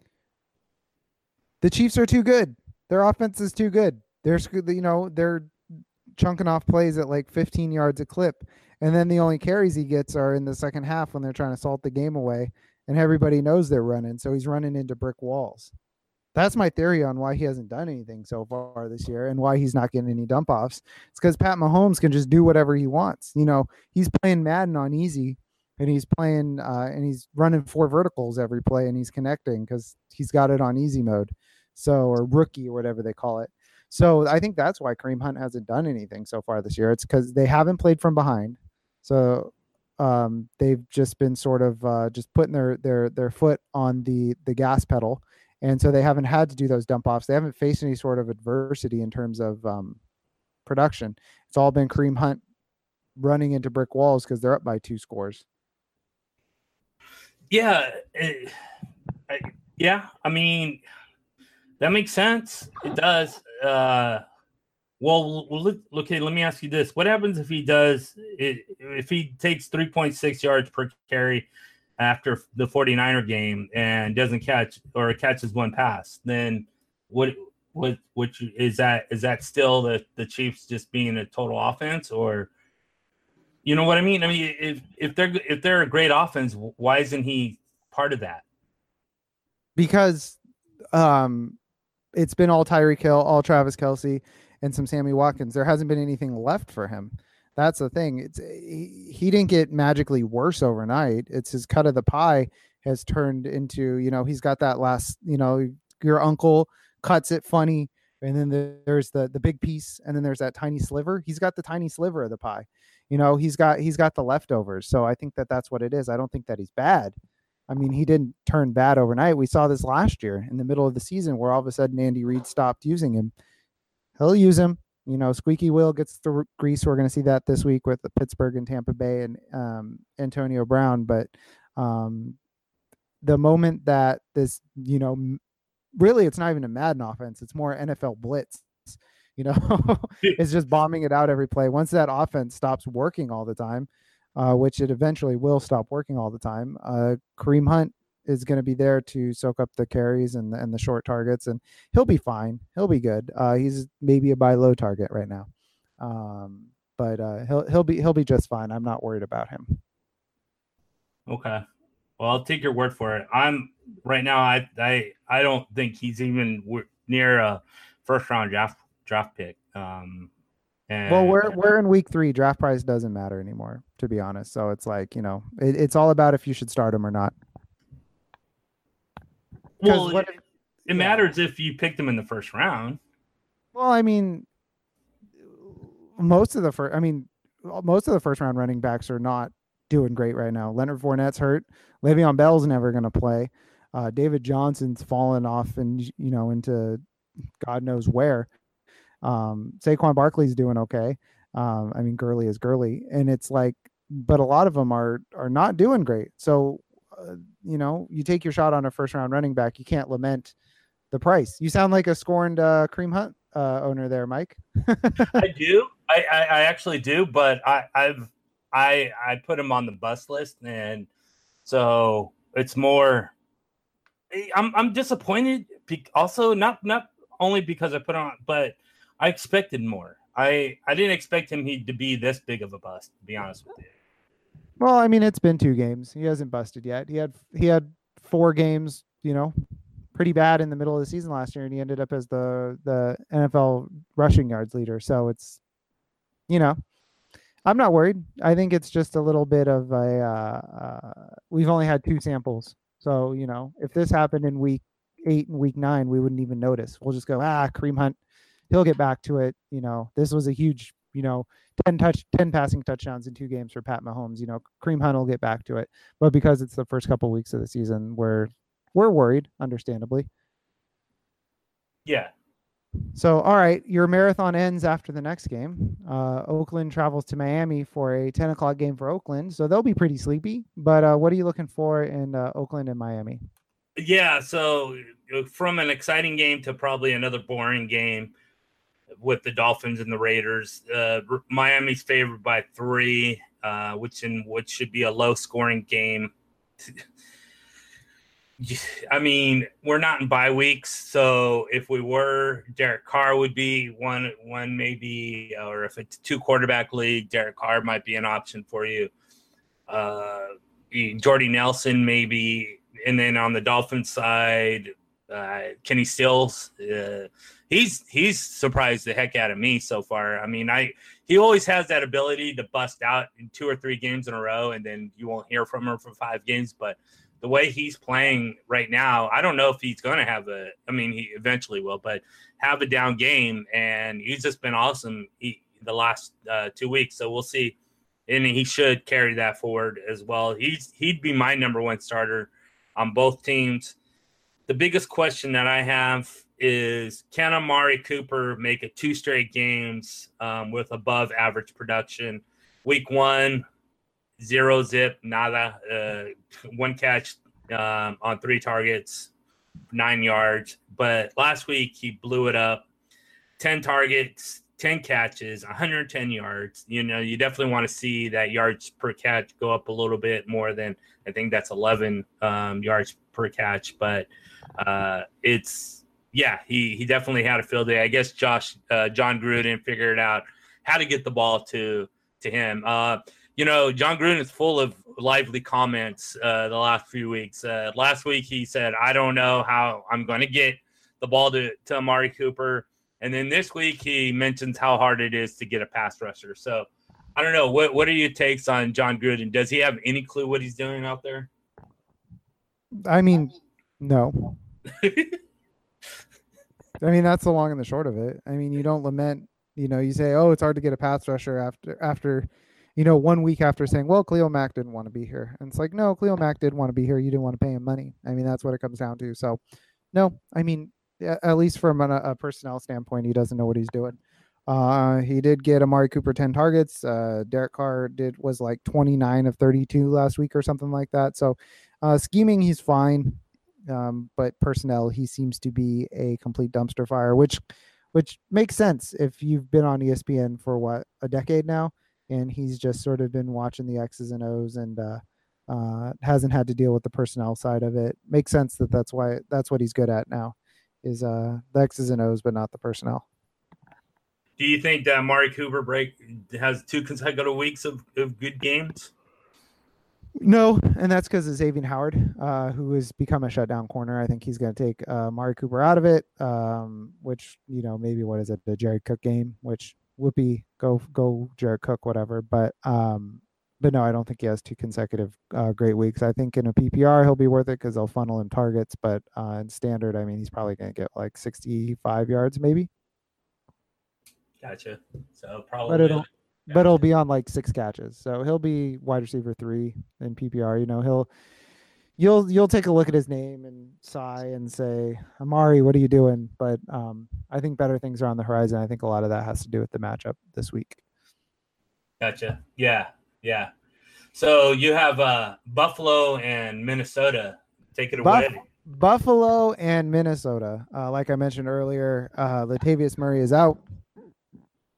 The Chiefs are too good. Their offense is too good. They're chunking off plays at like 15 yards a clip. And then the only carries he gets are in the second half when they're trying to salt the game away. And everybody knows they're running. So he's running into brick walls. That's my theory on why he hasn't done anything so far this year and why he's not getting any dump offs. It's because Pat Mahomes can just do whatever he wants. He's playing Madden on easy and he's playing and he's running 4 verticals every play and he's connecting because he's got it on easy mode. So, or rookie or whatever they call it. So I think that's why Kareem Hunt hasn't done anything so far this year. It's because they haven't played from behind. So they've just been sort of just putting their foot on the gas pedal. And so they haven't had to do those dump offs. They haven't faced any sort of adversity in terms of production. It's all been Kareem Hunt running into brick walls because they're up by 2 scores. Yeah. I mean, that makes sense. It does. Well, okay, let me ask you this. What happens if he does if he takes 3.6 yards per carry after the 49er game and doesn't catch or catches one pass? Then what is that still the Chiefs just being a total offense, or you know what I mean? I mean, if they're a great offense, why isn't he part of that? Because it's been all Tyreek Hill, all Travis Kelce, and some Sammy Watkins. There hasn't been anything left for him. That's the thing. He didn't get magically worse overnight. It's his cut of the pie has turned into, he's got that last, your uncle cuts it funny, and then there's the big piece, and then there's that tiny sliver. He's got the tiny sliver of the pie. He's got the leftovers. So I think that's what it is. I don't think that he's bad. I mean, he didn't turn bad overnight. We saw this last year in the middle of the season where all of a sudden Andy Reid stopped using him. He'll use him. Squeaky wheel gets the grease. We're going to see that this week with the Pittsburgh and Tampa Bay and Antonio Brown. But the moment that this, really it's not even a Madden offense. It's more NFL blitz. It's just bombing it out every play. Once that offense stops working all the time, which it eventually will stop working all the time, Kareem Hunt is going to be there to soak up the carries and the short targets, and he'll be fine. He'll be good. He's maybe a buy low target right now, but he'll be just fine. I'm not worried about him. Okay, well, I'll take your word for it. I'm right now. I don't think he's even near a first round draft pick. Well, we're in week 3. Draft price doesn't matter anymore, to be honest. So it's like, it's all about if you should start him or not. Well, it matters if you picked him in the first round. Well, I mean, most of the first round running backs are not doing great right now. Leonard Fournette's hurt. Le'Veon Bell's never going to play. David Johnson's fallen off and into God knows where. Saquon Barkley's doing okay. I mean, Gurley is Gurley, and it's like, but a lot of them are not doing great. So, you take your shot on a first round running back. You can't lament the price. You sound like a scorned Kareem Hunt owner there, Mike. I do. I actually do, but I've I put him on the bust list, and so it's more. I'm disappointed. Also, not only because I put on, but I expected more. I didn't expect him to be this big of a bust. To be honest with you. Well, I mean, it's been 2 games. He hasn't busted yet. He had 4 games, pretty bad in the middle of the season last year, and he ended up as the NFL rushing yards leader. So it's, I'm not worried. I think it's just a little bit of we've only had 2 samples. So, if this happened in week 8 and week 9, we wouldn't even notice. We'll just go, Kareem Hunt, he'll get back to it. This was a huge, 10 passing touchdowns in 2 games for Pat Mahomes. Kareem Hunt will get back to it. But because it's the first couple of weeks of the season, we're worried, understandably. Yeah. So, all right, your marathon ends after the next game. Oakland travels to Miami for a 10 o'clock game for Oakland, so they'll be pretty sleepy. But what are you looking for in Oakland and Miami? Yeah, so from an exciting game to probably another boring game with the Dolphins and the Raiders. Miami's favored by 3, which should be a low-scoring game. I mean, we're not in bye weeks, so if we were, Derek Carr would be one maybe, or if it's a 2-quarterback league, Derek Carr might be an option for you. Jordy Nelson maybe, and then on the Dolphins side, Kenny Stills. He's surprised the heck out of me so far. I mean, he always has that ability to bust out in 2 or 3 games in a row, and then you won't hear from him for 5 games, but the way he's playing right now, I don't know if he's going to have he eventually will, but have a down game. And he's just been awesome the last 2 weeks. So we'll see. And he should carry that forward as well. He'd be my number 1 starter on both teams. The biggest question that I have is, can Amari Cooper make it 2 straight games with above average production? Week 1, 0 zip, nada, 1 catch on 3 targets, 9 yards. But last week he blew it up, 10 targets, 10 catches, 110 yards. You definitely want to see that yards per catch go up a little bit more than, I think that's 11 yards per catch. But he definitely had a field day. I guess John Gruden figured out how to get the ball to him. John Gruden is full of lively comments the last few weeks. Last week he said, I don't know how I'm going to get the ball to Amari Cooper. And then this week he mentions how hard it is to get a pass rusher. So I don't know. What are your takes on John Gruden? Does he have any clue what he's doing out there? I mean, no. That's the long and the short of it. You don't lament, you say, oh, it's hard to get a pass rusher after 1 week after saying, well, Khalil Mack didn't want to be here. And it's like, no, Khalil Mack did want to be here. You didn't want to pay him money. That's what it comes down to. So, no, at least from a personnel standpoint, he doesn't know what he's doing. He did get Amari Cooper 10 targets. Derek Carr was like 29 of 32 last week or something like that. So scheming, he's fine. But personnel, he seems to be a complete dumpster fire, which makes sense if you've been on ESPN for a decade now. And he's just sort of been watching the X's and O's and hasn't had to deal with the personnel side of it. Makes sense that's what he's good at now, is the X's and O's, but not the personnel. Do you think that Amari Cooper has 2 consecutive weeks of good games? No, and that's because of Xavier Howard, who has become a shutdown corner. I think he's going to take Amari Cooper out of it, which, maybe what is it, the Jared Cook game, which whoopee, go Jared Cook, whatever. But no, I don't think he has 2 consecutive great weeks. I think in a PPR he'll be worth it because they'll funnel him targets. But in standard, he's probably going to get like 65 yards, maybe. Gotcha. So probably. But it'll be on like 6 catches, so he'll be wide receiver 3 in PPR. You'll take a look at his name and sigh and say, Amari, what are you doing? But I think better things are on the horizon. I think a lot of that has to do with the matchup this week. Gotcha. Yeah. So you have Buffalo and Minnesota. Take it away. Buffalo and Minnesota. Like I mentioned earlier, Latavius Murray is out.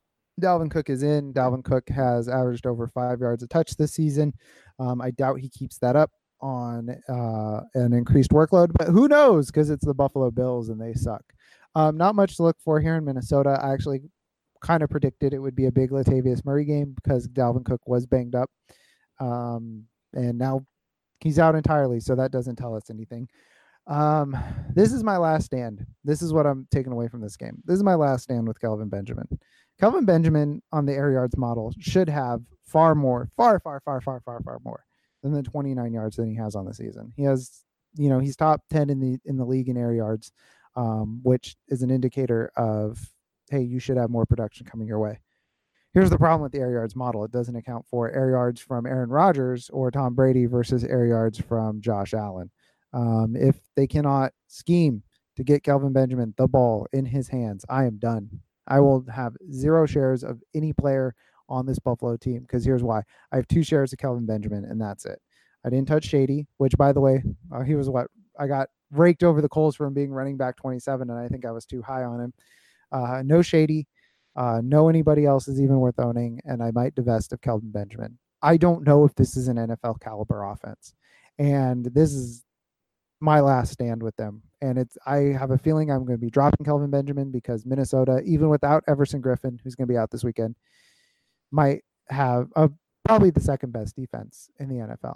Dalvin Cook is in. Dalvin Cook has averaged over 5 yards a touch this season. I doubt he keeps that up on an increased workload, but who knows, because it's the Buffalo Bills and they suck. Not much to look for here in Minnesota. I actually kind of predicted it would be a big Latavius Murray game because Dalvin Cook was banged up. And now he's out entirely, so that doesn't tell us anything. This is my last stand. This is what I'm taking away from this game. This is my last stand with Kelvin Benjamin. Kelvin Benjamin on the air yards model should have far more than the 29 yards that he has on the season. He has, he's top 10 in the league in air yards, which is an indicator of, hey, you should have more production coming your way. Here's the problem with the air yards model. It doesn't account for air yards from Aaron Rodgers or Tom Brady versus air yards from Josh Allen. If they cannot scheme to get Kelvin Benjamin the ball in his hands, I am done. I will have 0 shares of any player on this Buffalo team, because here's why. I have 2 shares of Kelvin Benjamin, and that's it. I didn't touch Shady, which, by the way, he was I got raked over the coals for him being running back 27, and I think I was too high on him. No Shady. No anybody else is even worth owning, and I might divest of Kelvin Benjamin. I don't know if this is an NFL caliber offense, and this is my last stand with them. And I have a feeling I'm going to be dropping Kelvin Benjamin because Minnesota, even without Everson Griffin, who's going to be out this weekend, might have probably the second best defense in the NFL.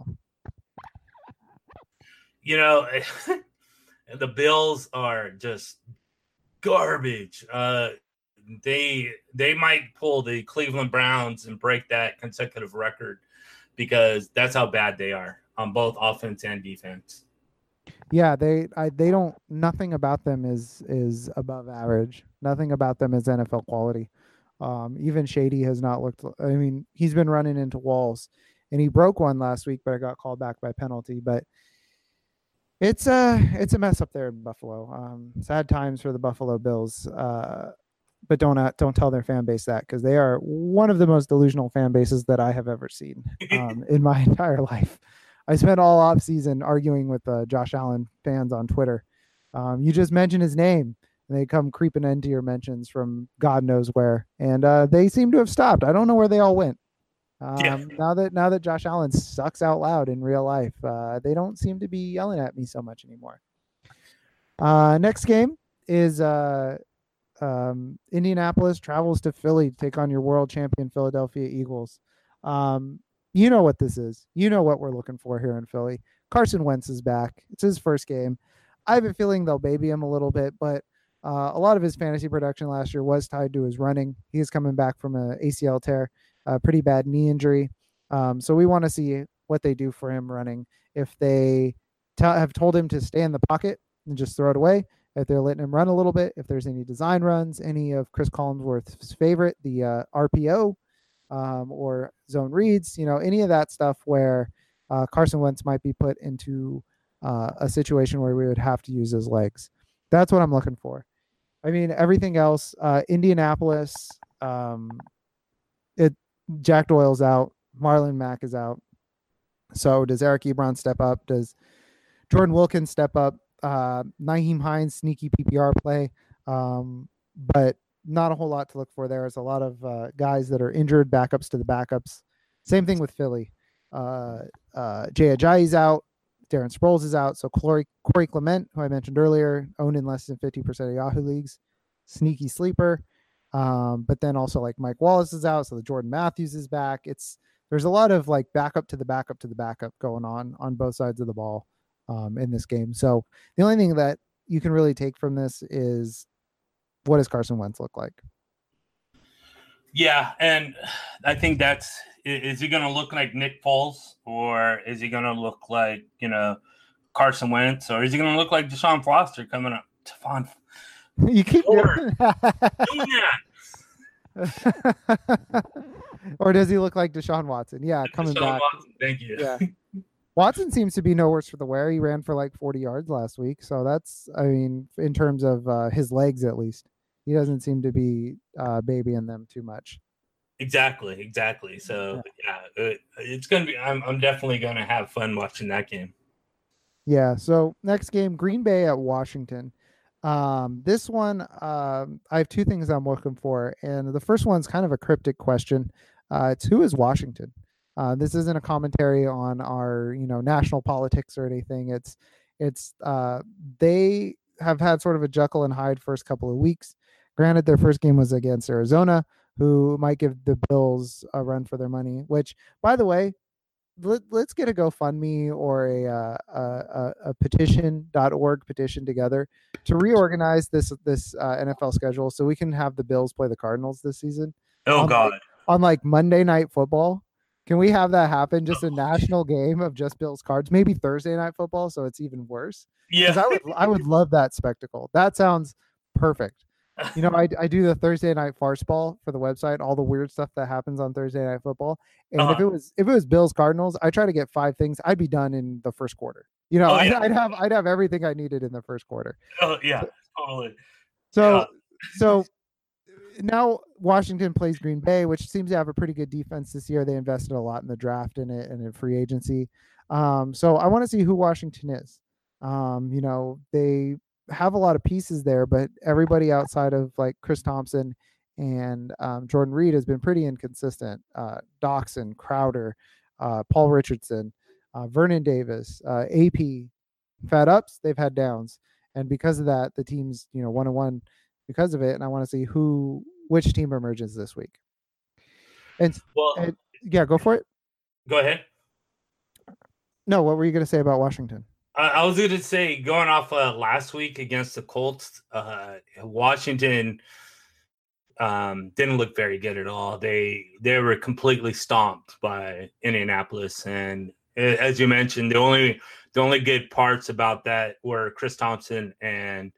The Bills are just garbage. They might pull the Cleveland Browns and break that consecutive record because that's how bad they are on both offense and defense. Yeah, they don't. Nothing about them is above average. Nothing about them is NFL quality. Even Shady has not looked. I mean, he's been running into walls, and he broke one last week, but I got called back by penalty. But it's a mess up there in Buffalo. Sad times for the Buffalo Bills. But don't tell their fan base that, because they are one of the most delusional fan bases that I have ever seen in my entire life. I spent all off season arguing with Josh Allen fans on Twitter. You just mention his name, and they come creeping into your mentions from God knows where, and they seem to have stopped. I don't know where they all went. Now that Josh Allen sucks out loud in real life, they don't seem to be yelling at me so much anymore. Next game is Indianapolis travels to Philly to take on your world champion Philadelphia Eagles. You know what this is. You know what we're looking for here in Philly. Carson Wentz is back. It's his first game. I have a feeling they'll baby him a little bit, but a lot of his fantasy production last year was tied to his running. He is coming back from an ACL tear, a pretty bad knee injury. So we want to see what they do for him running. If they have told him to stay in the pocket and just throw it away, if they're letting him run a little bit, if there's any design runs, any of Chris Collinsworth's favorite, the RPO, or zone reads, any of that stuff where Carson Wentz might be put into a situation where we would have to use his legs. That's what I'm looking for. I mean, everything else, Indianapolis, Jack Doyle's out, Marlon Mack is out. So does Eric Ebron step up? Does Jordan Wilkins step up? Nyheim Hines, sneaky PPR play, but not a whole lot to look for there. There's a lot of guys that are injured, backups to the backups. Same thing with Philly. Jay Ajayi's out. Darren Sproles is out. So Corey Clement, who I mentioned earlier, owned in less than 50% of Yahoo leagues. Sneaky sleeper. But then also like Mike Wallace is out. So the Jordan Matthews is back. There's a lot of like backup to the backup to the backup going on both sides of the ball in this game. So the only thing that you can really take from this is, what does Carson Wentz look like? Yeah, and I think is he going to look like Nick Foles, or is he going to look like, Carson Wentz, or is he going to look like Deshaun Foster coming up? You keep doing that. Or does he look like Deshaun Watson? Yeah, coming Deshaun back. Watson, thank you. Yeah. Watson seems to be no worse for the wear. He ran for like 40 yards last week. So that's, I mean, in terms of his legs, at least, he doesn't seem to be babying them too much. Exactly. So yeah, it's going to be, I'm definitely going to have fun watching that game. Yeah. So next game, Green Bay at Washington. This one, I have two things I'm looking for, and the first one's kind of a cryptic question. It's who is Washington? This isn't a commentary on our, national politics or anything. It's they have had sort of a Jekyll and Hyde first couple of weeks. Granted, their first game was against Arizona, who might give the Bills a run for their money. Which, by the way, let's get a GoFundMe or a petition.org petition together to reorganize this NFL schedule so we can have the Bills play the Cardinals this season Oh on God. on like Monday Night Football. Can we have that happen? Just a national game of just Bills Cards, maybe Thursday Night Football, so it's even worse. Because Yeah. I would love that spectacle. That sounds perfect. I do the Thursday night farce ball for the website, all the weird stuff that happens on Thursday night football. And if uh, it was Bills Cardinals, I try to get five things. I'd be done in the first quarter. oh I'd, yeah. I'd have everything I needed in the first quarter. Oh yeah. Totally. Yeah. So now Washington plays Green Bay, which seems to have a pretty good defense this year. They invested a lot in the draft in it and in free agency. So I want to see who Washington is. They have a lot of pieces there, but everybody outside of like Chris Thompson and Jordan Reed has been pretty inconsistent. Doxson, Crowder, Paul Richardson, Vernon Davis, AP, fed ups, they've had downs. And because of that, the team's, 1-1 because of it. And I want to see which team emerges this week. And, Well, and yeah, go for it. go ahead. No, what were you going to say about Washington? I was going to say, going off last week against the Colts, Washington didn't look very good at all. They were completely stomped by Indianapolis, and as you mentioned, the only good parts about that were Chris Thompson and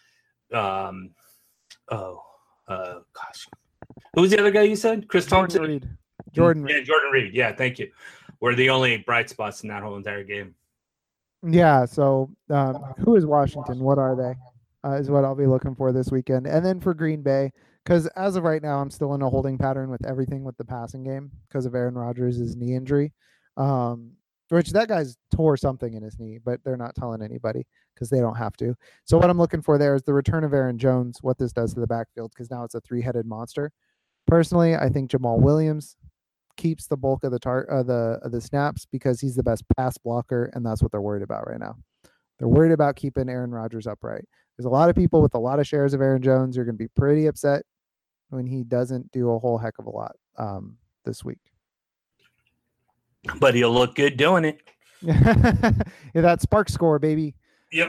gosh, who was the other guy you said? Chris Thompson, Reed. Jordan Reed. Yeah, Jordan Reed. Yeah, thank you. Were the only bright spots in that whole entire game. Yeah. So, who is Washington? What are they? Is what I'll be looking for this weekend. And then for Green Bay, because as of right now, I'm still in a holding pattern with everything with the passing game because of Aaron Rodgers' knee injury. Which that guy's tore something in his knee, but they're not telling anybody because they don't have to. So what I'm looking for there is the return of Aaron Jones, what this does to the backfield, because now it's a three-headed monster. Personally, I think Jamal Williams keeps the bulk of the snaps because he's the best pass blocker, and that's what they're worried about right now. They're worried about keeping Aaron Rodgers upright. There's a lot of people with a lot of shares of Aaron Jones who are going to be pretty upset when he doesn't do a whole heck of a lot this week. But he'll look good doing it. Yeah, that spark score, baby. Yep.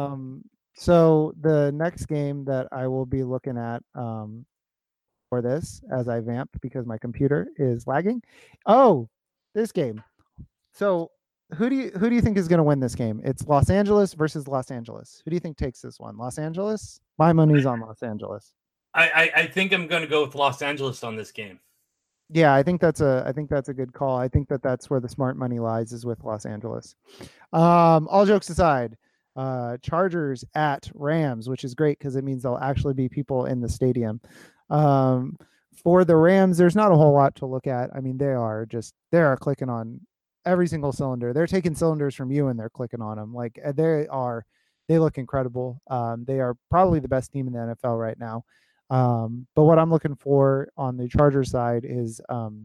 So the next game that I will be looking at for this, as I vamp because my computer is lagging. Oh, this game. So who do you think is going to win this game? It's Los Angeles versus Los Angeles. Who do you think takes this one? Los Angeles? My money's on Los Angeles. I think I'm going to go with Los Angeles on this game. Yeah, I think that's a good call. I think that's where the smart money lies, is with Los Angeles. All jokes aside, Chargers at Rams, which is great because it means there'll actually be people in the stadium. For the Rams, there's not a whole lot to look at. I mean, they are clicking on every single cylinder. They're taking cylinders from you and they're clicking on them. Like they look incredible. They are probably the best team in the NFL right now. But what I'm looking for on the Chargers side is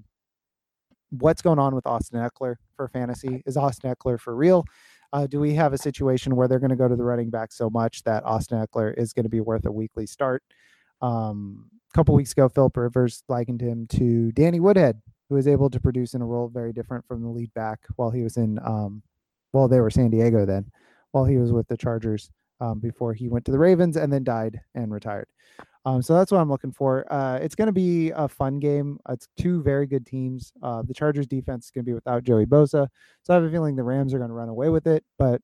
what's going on with Austin Eckler for fantasy. Is Austin Eckler for real? Do we have a situation where they're going to go to the running back so much that Austin Eckler is going to be worth a weekly start? A couple weeks ago, Philip Rivers likened him to Danny Woodhead, who was able to produce in a role very different from the lead back while he was in, they were San Diego then, while he was with the Chargers before he went to the Ravens and then died and retired. So that's what I'm looking for. It's going to be a fun game. It's two very good teams. The Chargers defense is going to be without Joey Bosa. So I have a feeling the Rams are going to run away with it, but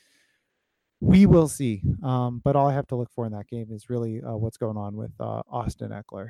we will see. But all I have to look for in that game is really what's going on with Austin Eckler.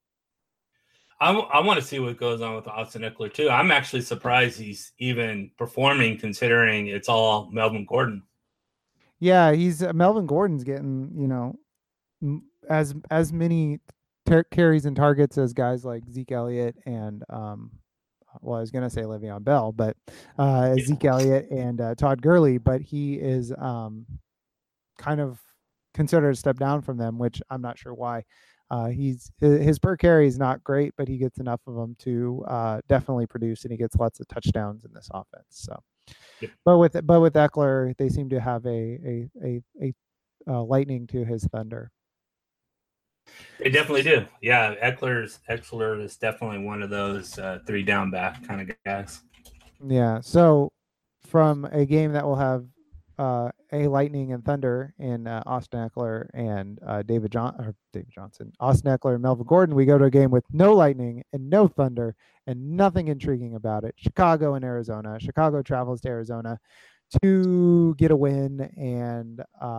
I want to see what goes on with Austin Eckler too. I'm actually surprised he's even performing, considering it's all Melvin Gordon. Yeah, Melvin Gordon's getting, as many carries and targets as guys like Zeke Elliott and I was going to say Le'Veon Bell, but Zeke Elliott and Todd Gurley, but he is kind of considered a step down from them, which I'm not sure why. His per carry is not great, but he gets enough of them to definitely produce, and he gets lots of touchdowns in this offense. So, Yep. but with Eckler, they seem to have a lightning to his thunder. They definitely do. Yeah, Eckler is definitely one of those 3 down back kind of guys. Yeah. So from a game that will have a lightning and thunder in Austin Eckler and David Johnson, Austin Eckler and Melvin Gordon, we go to a game with no lightning and no thunder and nothing intriguing about it. Chicago and Arizona. Chicago travels to Arizona to get a win. And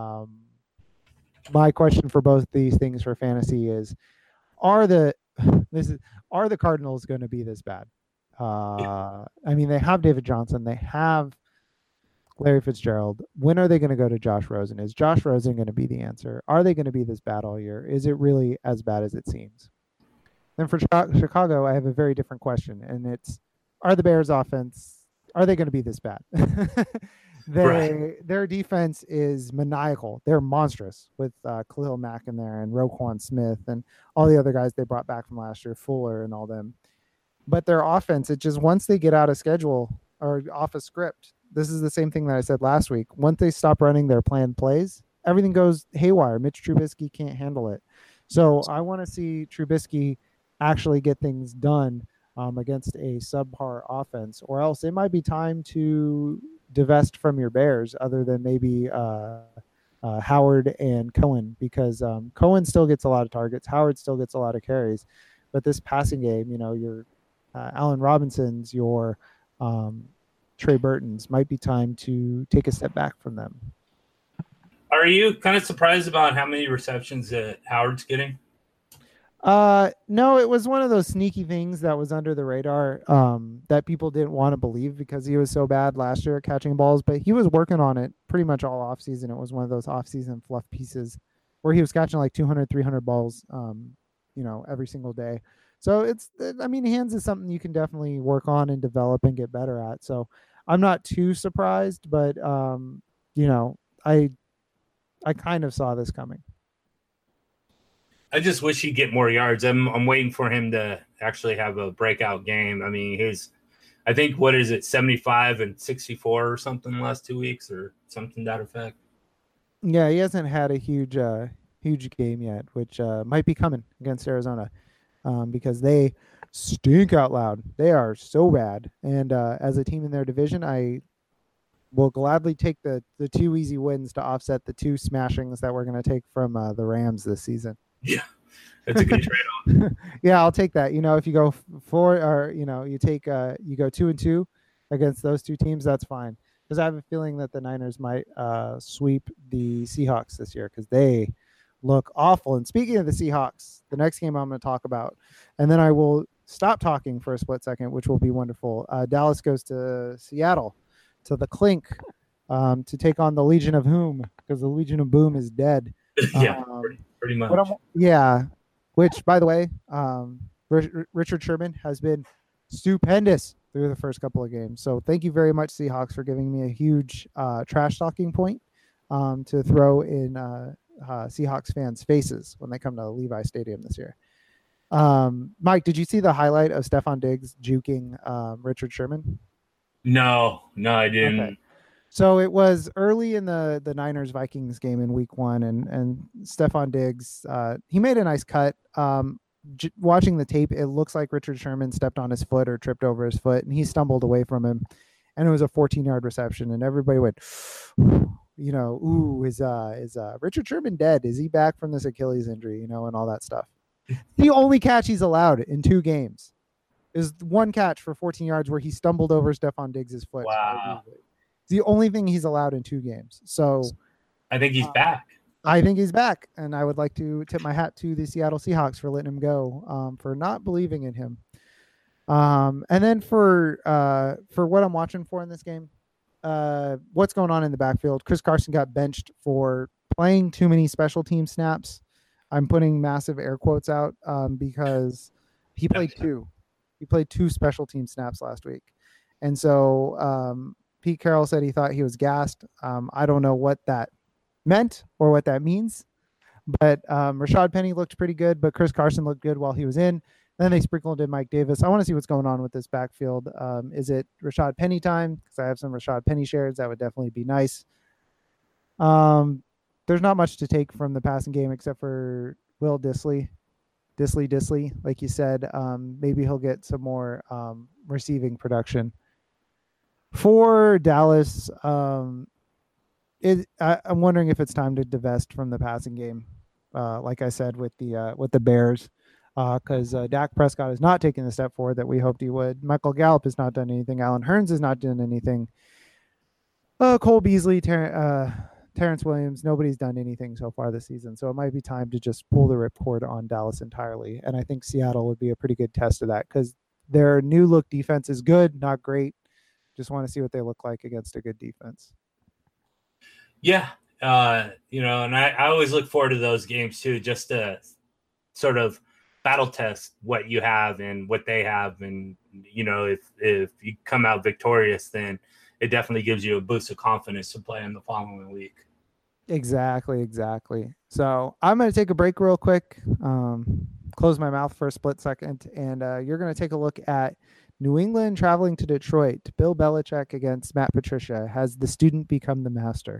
my question for both these things for fantasy is, are the Cardinals going to be this bad? I mean, they have David Johnson. They have Larry Fitzgerald. When are they going to go to Josh Rosen? Is Josh Rosen going to be the answer? Are they going to be this bad all year? Is it really as bad as it seems? Then for Chicago, I have a very different question, and it's, are the Bears offense, are they going to be this bad? Their defense is maniacal. They're monstrous with Khalil Mack in there and Roquan Smith and all the other guys they brought back from last year, Fuller and all them. But their offense, it just, once they get out of schedule or off a script, this is the same thing that I said last week. Once they stop running their planned plays, everything goes haywire. Mitch Trubisky can't handle it. So I want to see Trubisky actually get things done against a subpar offense, or else it might be time to divest from your Bears, other than maybe Howard and Cohen, because Cohen still gets a lot of targets. Howard still gets a lot of carries. But this passing game, your Allen Robinsons, your Trey Burtons, might be time to take a step back from them. Are you kind of surprised about how many receptions that Howard's getting? No, it was one of those sneaky things that was under the radar that people didn't want to believe because he was so bad last year at catching balls, but he was working on it pretty much all offseason. It was one of those offseason fluff pieces where he was catching like 200, 300 balls, every single day. So hands is something you can definitely work on and develop and get better at. So I'm not too surprised, but I kind of saw this coming. I just wish he'd get more yards. I'm waiting for him to actually have a breakout game. I mean, I think, what is it, 75 and 64 or something the last 2 weeks or something to that effect. Yeah, he hasn't had a huge game yet, which might be coming against Arizona because they stink out loud. They are so bad. And as a team in their division, I will gladly take the 2 easy wins to offset the 2 smashings that we're going to take from the Rams this season. Yeah, that's a good trade-off. Yeah, I'll take that. If you go you go 2-2 against those 2 teams, that's fine. Because I have a feeling that the Niners might sweep the Seahawks this year because they look awful. And speaking of the Seahawks, the next game I'm going to talk about, and then I will stop talking for a split second, which will be wonderful. Dallas goes to Seattle, to the Clink, to take on the Legion of Whom, because the Legion of Boom is dead. Yeah, pretty much. Which, by the way, Richard Sherman has been stupendous through the first couple of games. So thank you very much, Seahawks, for giving me a huge trash talking point to throw in Seahawks fans' faces when they come to Levi Stadium this year. Mike, did you see the highlight of Stefon Diggs juking Richard Sherman? No, I didn't. Okay. So it was early in the Niners-Vikings game in week 1, and Stefon Diggs, he made a nice cut. Watching the tape, it looks like Richard Sherman stepped on his foot or tripped over his foot, and he stumbled away from him, and it was a 14-yard reception, and everybody went, is Richard Sherman dead? Is he back from this Achilles injury, and all that stuff. The only catch he's allowed in 2 games is 1 catch for 14 yards where he stumbled over Stefon Diggs' foot. Wow. It's the only thing he's allowed in 2 games. So I think he's back. I think he's back, and I would like to tip my hat to the Seattle Seahawks for letting him go, for not believing in him. And then for what I'm watching for in this game, what's going on in the backfield? Chris Carson got benched for playing too many special team snaps. I'm putting massive air quotes out because he played 2. He played 2 special team snaps last week. And so Pete Carroll said he thought he was gassed. I don't know what that meant or what that means. But Rashad Penny looked pretty good, but Chris Carson looked good while he was in. Then they sprinkled in Mike Davis. I want to see what's going on with this backfield. Is it Rashad Penny time? Because I have some Rashad Penny shares. That would definitely be nice. There's not much to take from the passing game except for Will Dissly, like you said. Maybe he'll get some more receiving production. For Dallas, I'm wondering if it's time to divest from the passing game. Like I said with the Bears, because Dak Prescott is not taking the step forward that we hoped he would. Michael Gallup has not done anything. Allen Hurns has not done anything. Cole Beasley, Terrence Williams, nobody's done anything so far this season. So it might be time to just pull the ripcord on Dallas entirely. And I think Seattle would be a pretty good test of that because their new look defense is good, not great. Just want to see what they look like against a good defense. Yeah. And I always look forward to those games too, just to sort of battle test what you have and what they have. And, if you come out victorious, then it definitely gives you a boost of confidence to play in the following week. Exactly. So I'm going to take a break real quick, close my mouth for a split second, and you're going to take a look at New England traveling to Detroit. Bill Belichick against Matt Patricia. Has the student become the master?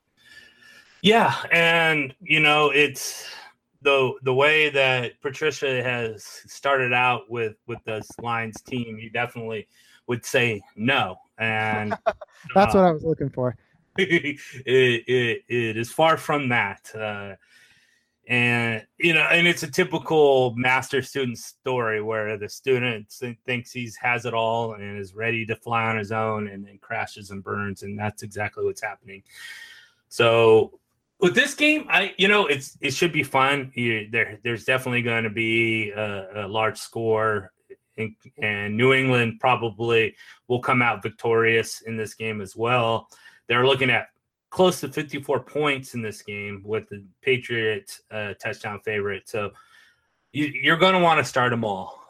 Yeah, and it's the way that Patricia has started out with this Lions team. You definitely would say no, and that's what I was looking for. It is far from that, and it's a typical master-student story where the student thinks he has it all and is ready to fly on his own, and then crashes and burns, and that's exactly what's happening. So with this game, it should be fun. There's definitely going to be a large score, and New England probably will come out victorious in this game as well. They're looking at close to 54 points in this game with the Patriots touchdown favorite. So you're going to want to start them all.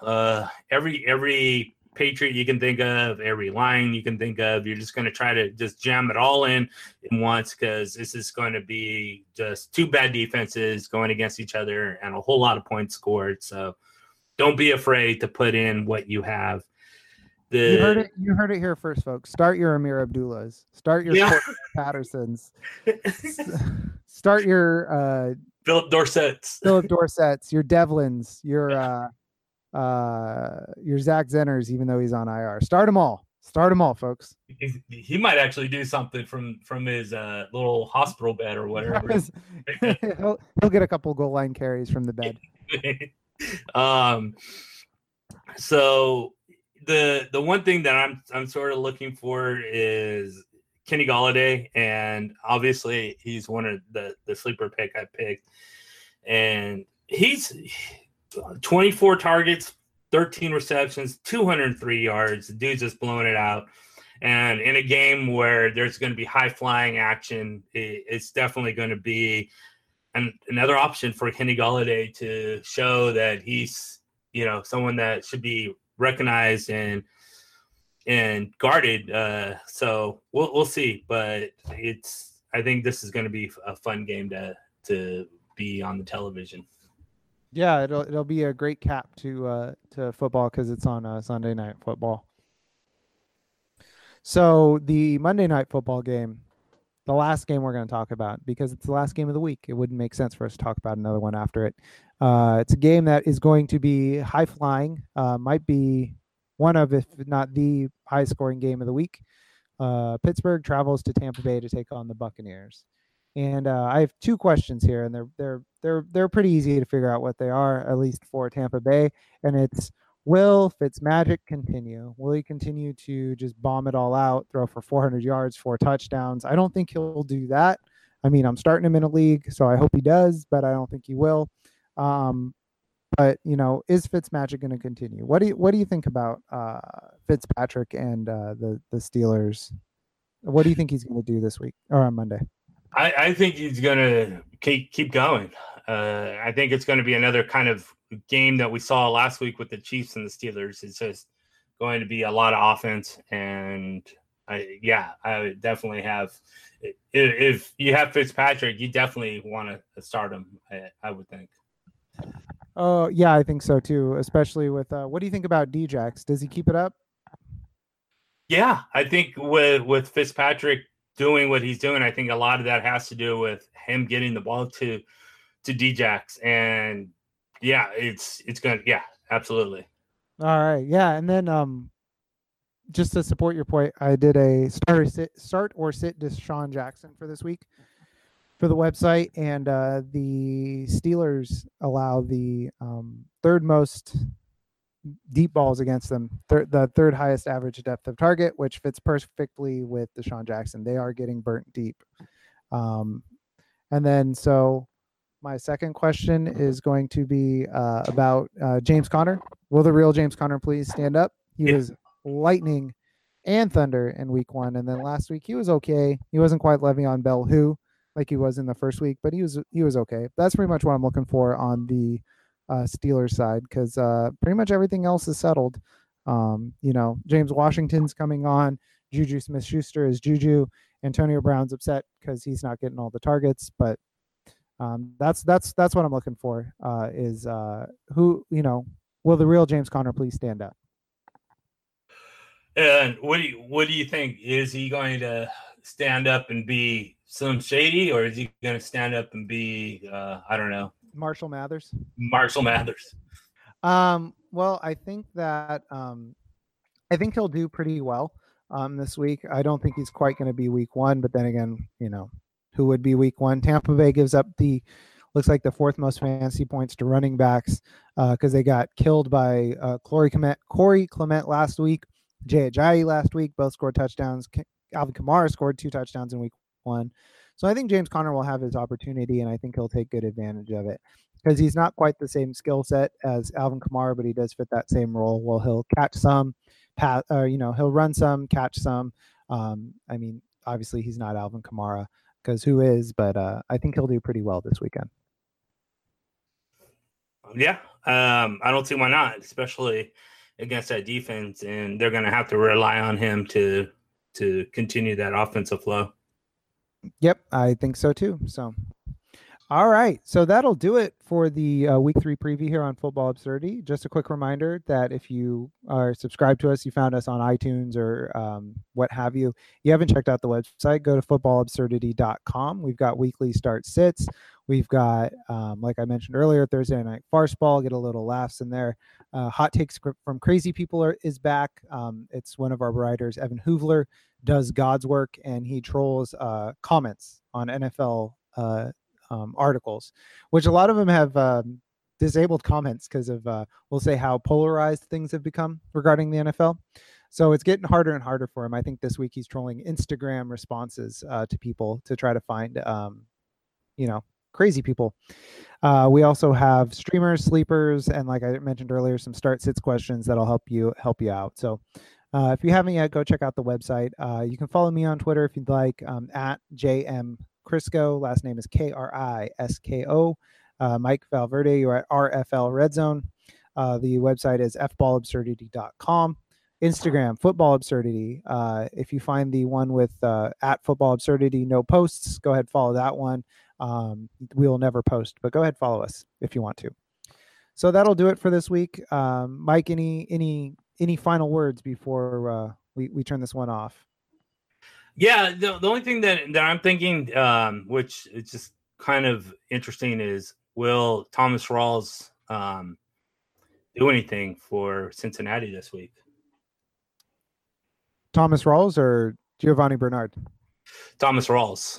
Every Patriot you can think of, every Lion you can think of, you're just going to try to just jam it all in once, because this is going to be just two bad defenses going against each other and a whole lot of points scored. So don't be afraid to put in what you have. You heard it here first, folks. Start your Amir Abdullahs. Start your Pattersons. Start your Philip Dorsetts. Your Devlins. Your Zach Zenners, even though he's on IR. Start them all, folks. He might actually do something from his little hospital bed or whatever. he'll get a couple goal line carries from the bed. So the one thing that I'm sort of looking for is Kenny Golladay, and obviously he's one of the sleeper pick I picked, and he's 24 targets, 13 receptions, 203 yards. The dude's just blowing it out. And in a game where there's going to be high flying action, it's definitely going to be another option for Kenny Golladay to show that he's, someone that should be recognized and guarded. So we'll see, but I think this is going to be a fun game to be on the television. Yeah, it'll be a great cap to football because it's on Sunday Night Football. So the Monday Night Football game, the last game we're going to talk about, because it's the last game of the week, it wouldn't make sense for us to talk about another one after it. It's a game that is going to be high flying, might be one of, if not the high scoring game of the week. Pittsburgh travels to Tampa Bay to take on the Buccaneers. And I have two questions here, and they're pretty easy to figure out what they are, at least for Tampa Bay. And it's, will Fitzmagic continue? Will he continue to just bomb it all out, throw for 400 yards, 4 touchdowns? I don't think he'll do that. I mean, I'm starting him in a league, so I hope he does, but I don't think he will. But is Fitzmagic going to continue? What do you think about Fitzpatrick and the Steelers? What do you think he's going to do this week or on Monday? I think he's going to keep going. I think it's going to be another kind of game that we saw last week with the Chiefs and the Steelers. It's just going to be a lot of offense, and I would definitely have. If you have Fitzpatrick, you definitely want to start him. I would think. Oh yeah, I think so too. Especially with what do you think about Djax? Does he keep it up? Yeah, I think with Fitzpatrick doing what he's doing, I think a lot of that has to do with him getting the ball to Djax, and yeah, it's gonna absolutely. All right, yeah, and then just to support your point, I did a start or sit Deshaun Jackson for this week for the website, and the Steelers allow the third most deep balls against them, the third highest average depth of target, which fits perfectly with Deshaun Jackson. They are getting burnt deep. And then so my second question is going to be about James Conner. Will the real James Conner please stand up? He was lightning and thunder in week 1, and then last week he was okay. He wasn't quite Le'Veon Bell who like he was in the first week, but he was okay. That's pretty much what I'm looking for on the Steelers side, because pretty much everything else is settled. James Washington's coming on. Juju Smith-Schuster is Juju. Antonio Brown's upset because he's not getting all the targets, but that's what I'm looking for. Is who will the real James Conner please stand up? And what do you think? Is he going to stand up and be Slim Shady, or is he going to stand up and be I don't know, Marshall Mathers? Marshall Mathers. Well, I think that I think he'll do pretty well this week. I don't think he's quite going to be week 1, but then again, who would be week 1? Tampa Bay gives up looks like the 4th most fantasy points to running backs because they got killed by Corey Clement last week, Jay Ajayi last week. Both scored touchdowns. Alvin Kamara scored 2 touchdowns in week 1. So I think James Conner will have his opportunity, and I think he'll take good advantage of it because he's not quite the same skill set as Alvin Kamara, but he does fit that same role. Well, he'll catch some, he'll run some, catch some. Obviously he's not Alvin Kamara because who is, but I think he'll do pretty well this weekend. Yeah, I don't see why not, especially against that defense, and they're going to have to rely on him to continue that offensive flow. Yep, I think so too. So, all right. So that'll do it for the week 3 preview here on Football Absurdity. Just a quick reminder that if you are subscribed to us, you found us on iTunes or what have you, you haven't checked out the website, go to footballabsurdity.com. We've got weekly start sits. We've got, like I mentioned earlier, Thursday Night Farce Ball, get a little laughs in there. Hot Takes from Crazy People is back. It's one of our writers, Evan Hoovler, does God's work, and he trolls comments on NFL articles, which a lot of them have disabled comments because of, we'll say, how polarized things have become regarding the NFL. So it's getting harder and harder for him. I think this week he's trolling Instagram responses to people to try to find, crazy people. We also have streamers, sleepers, and like I mentioned earlier, some start sits questions that'll help you out. So if you haven't yet, go check out the website. You can follow me on Twitter if you'd like, at JM Crisco. Last name is Krisko. Mike Valverde, you're at RFL Red Zone. The website is fballabsurdity.com. Instagram, Football Absurdity. If you find the one with at Football Absurdity, no posts, go ahead, follow that one. We will never post, but go ahead, follow us if you want to. So that'll do it for this week. Mike, any final words before we turn this one off? Yeah, the only thing that I'm thinking, which is just kind of interesting, is will Thomas Rawls do anything for Cincinnati this week? Thomas Rawls or Giovanni Bernard? Thomas Rawls.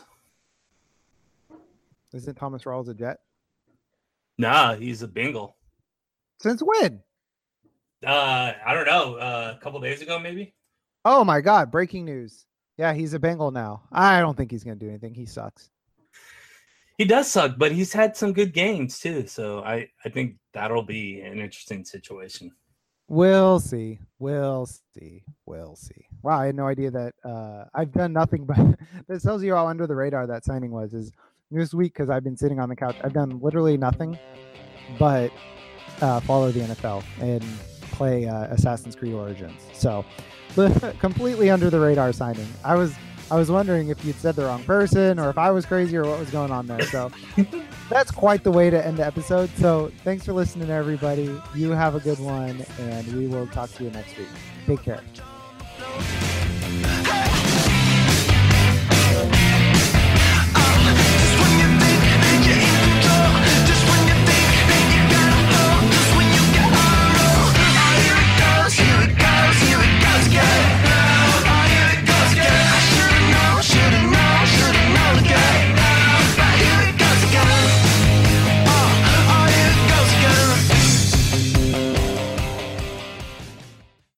Isn't Thomas Rawls a Jet? Nah, he's a Bengal. Since when? I don't know. A couple days ago, maybe. Oh my God! Breaking news. Yeah, he's a Bengal now. I don't think he's going to do anything. He sucks. He does suck, but he's had some good games too. So I think that'll be an interesting situation. We'll see. Wow, I had no idea that I've done nothing but this tells you how under the radar that signing was. Is this week, because I've been sitting on the couch, I've done literally nothing but follow the NFL. And play Assassin's Creed Origins. So completely under the radar signing. I was wondering if you'd said the wrong person or if I was crazy or what was going on there. So that's quite the way to end the episode. So thanks for listening, everybody. You have a good one, and we will talk to you next week. Take care.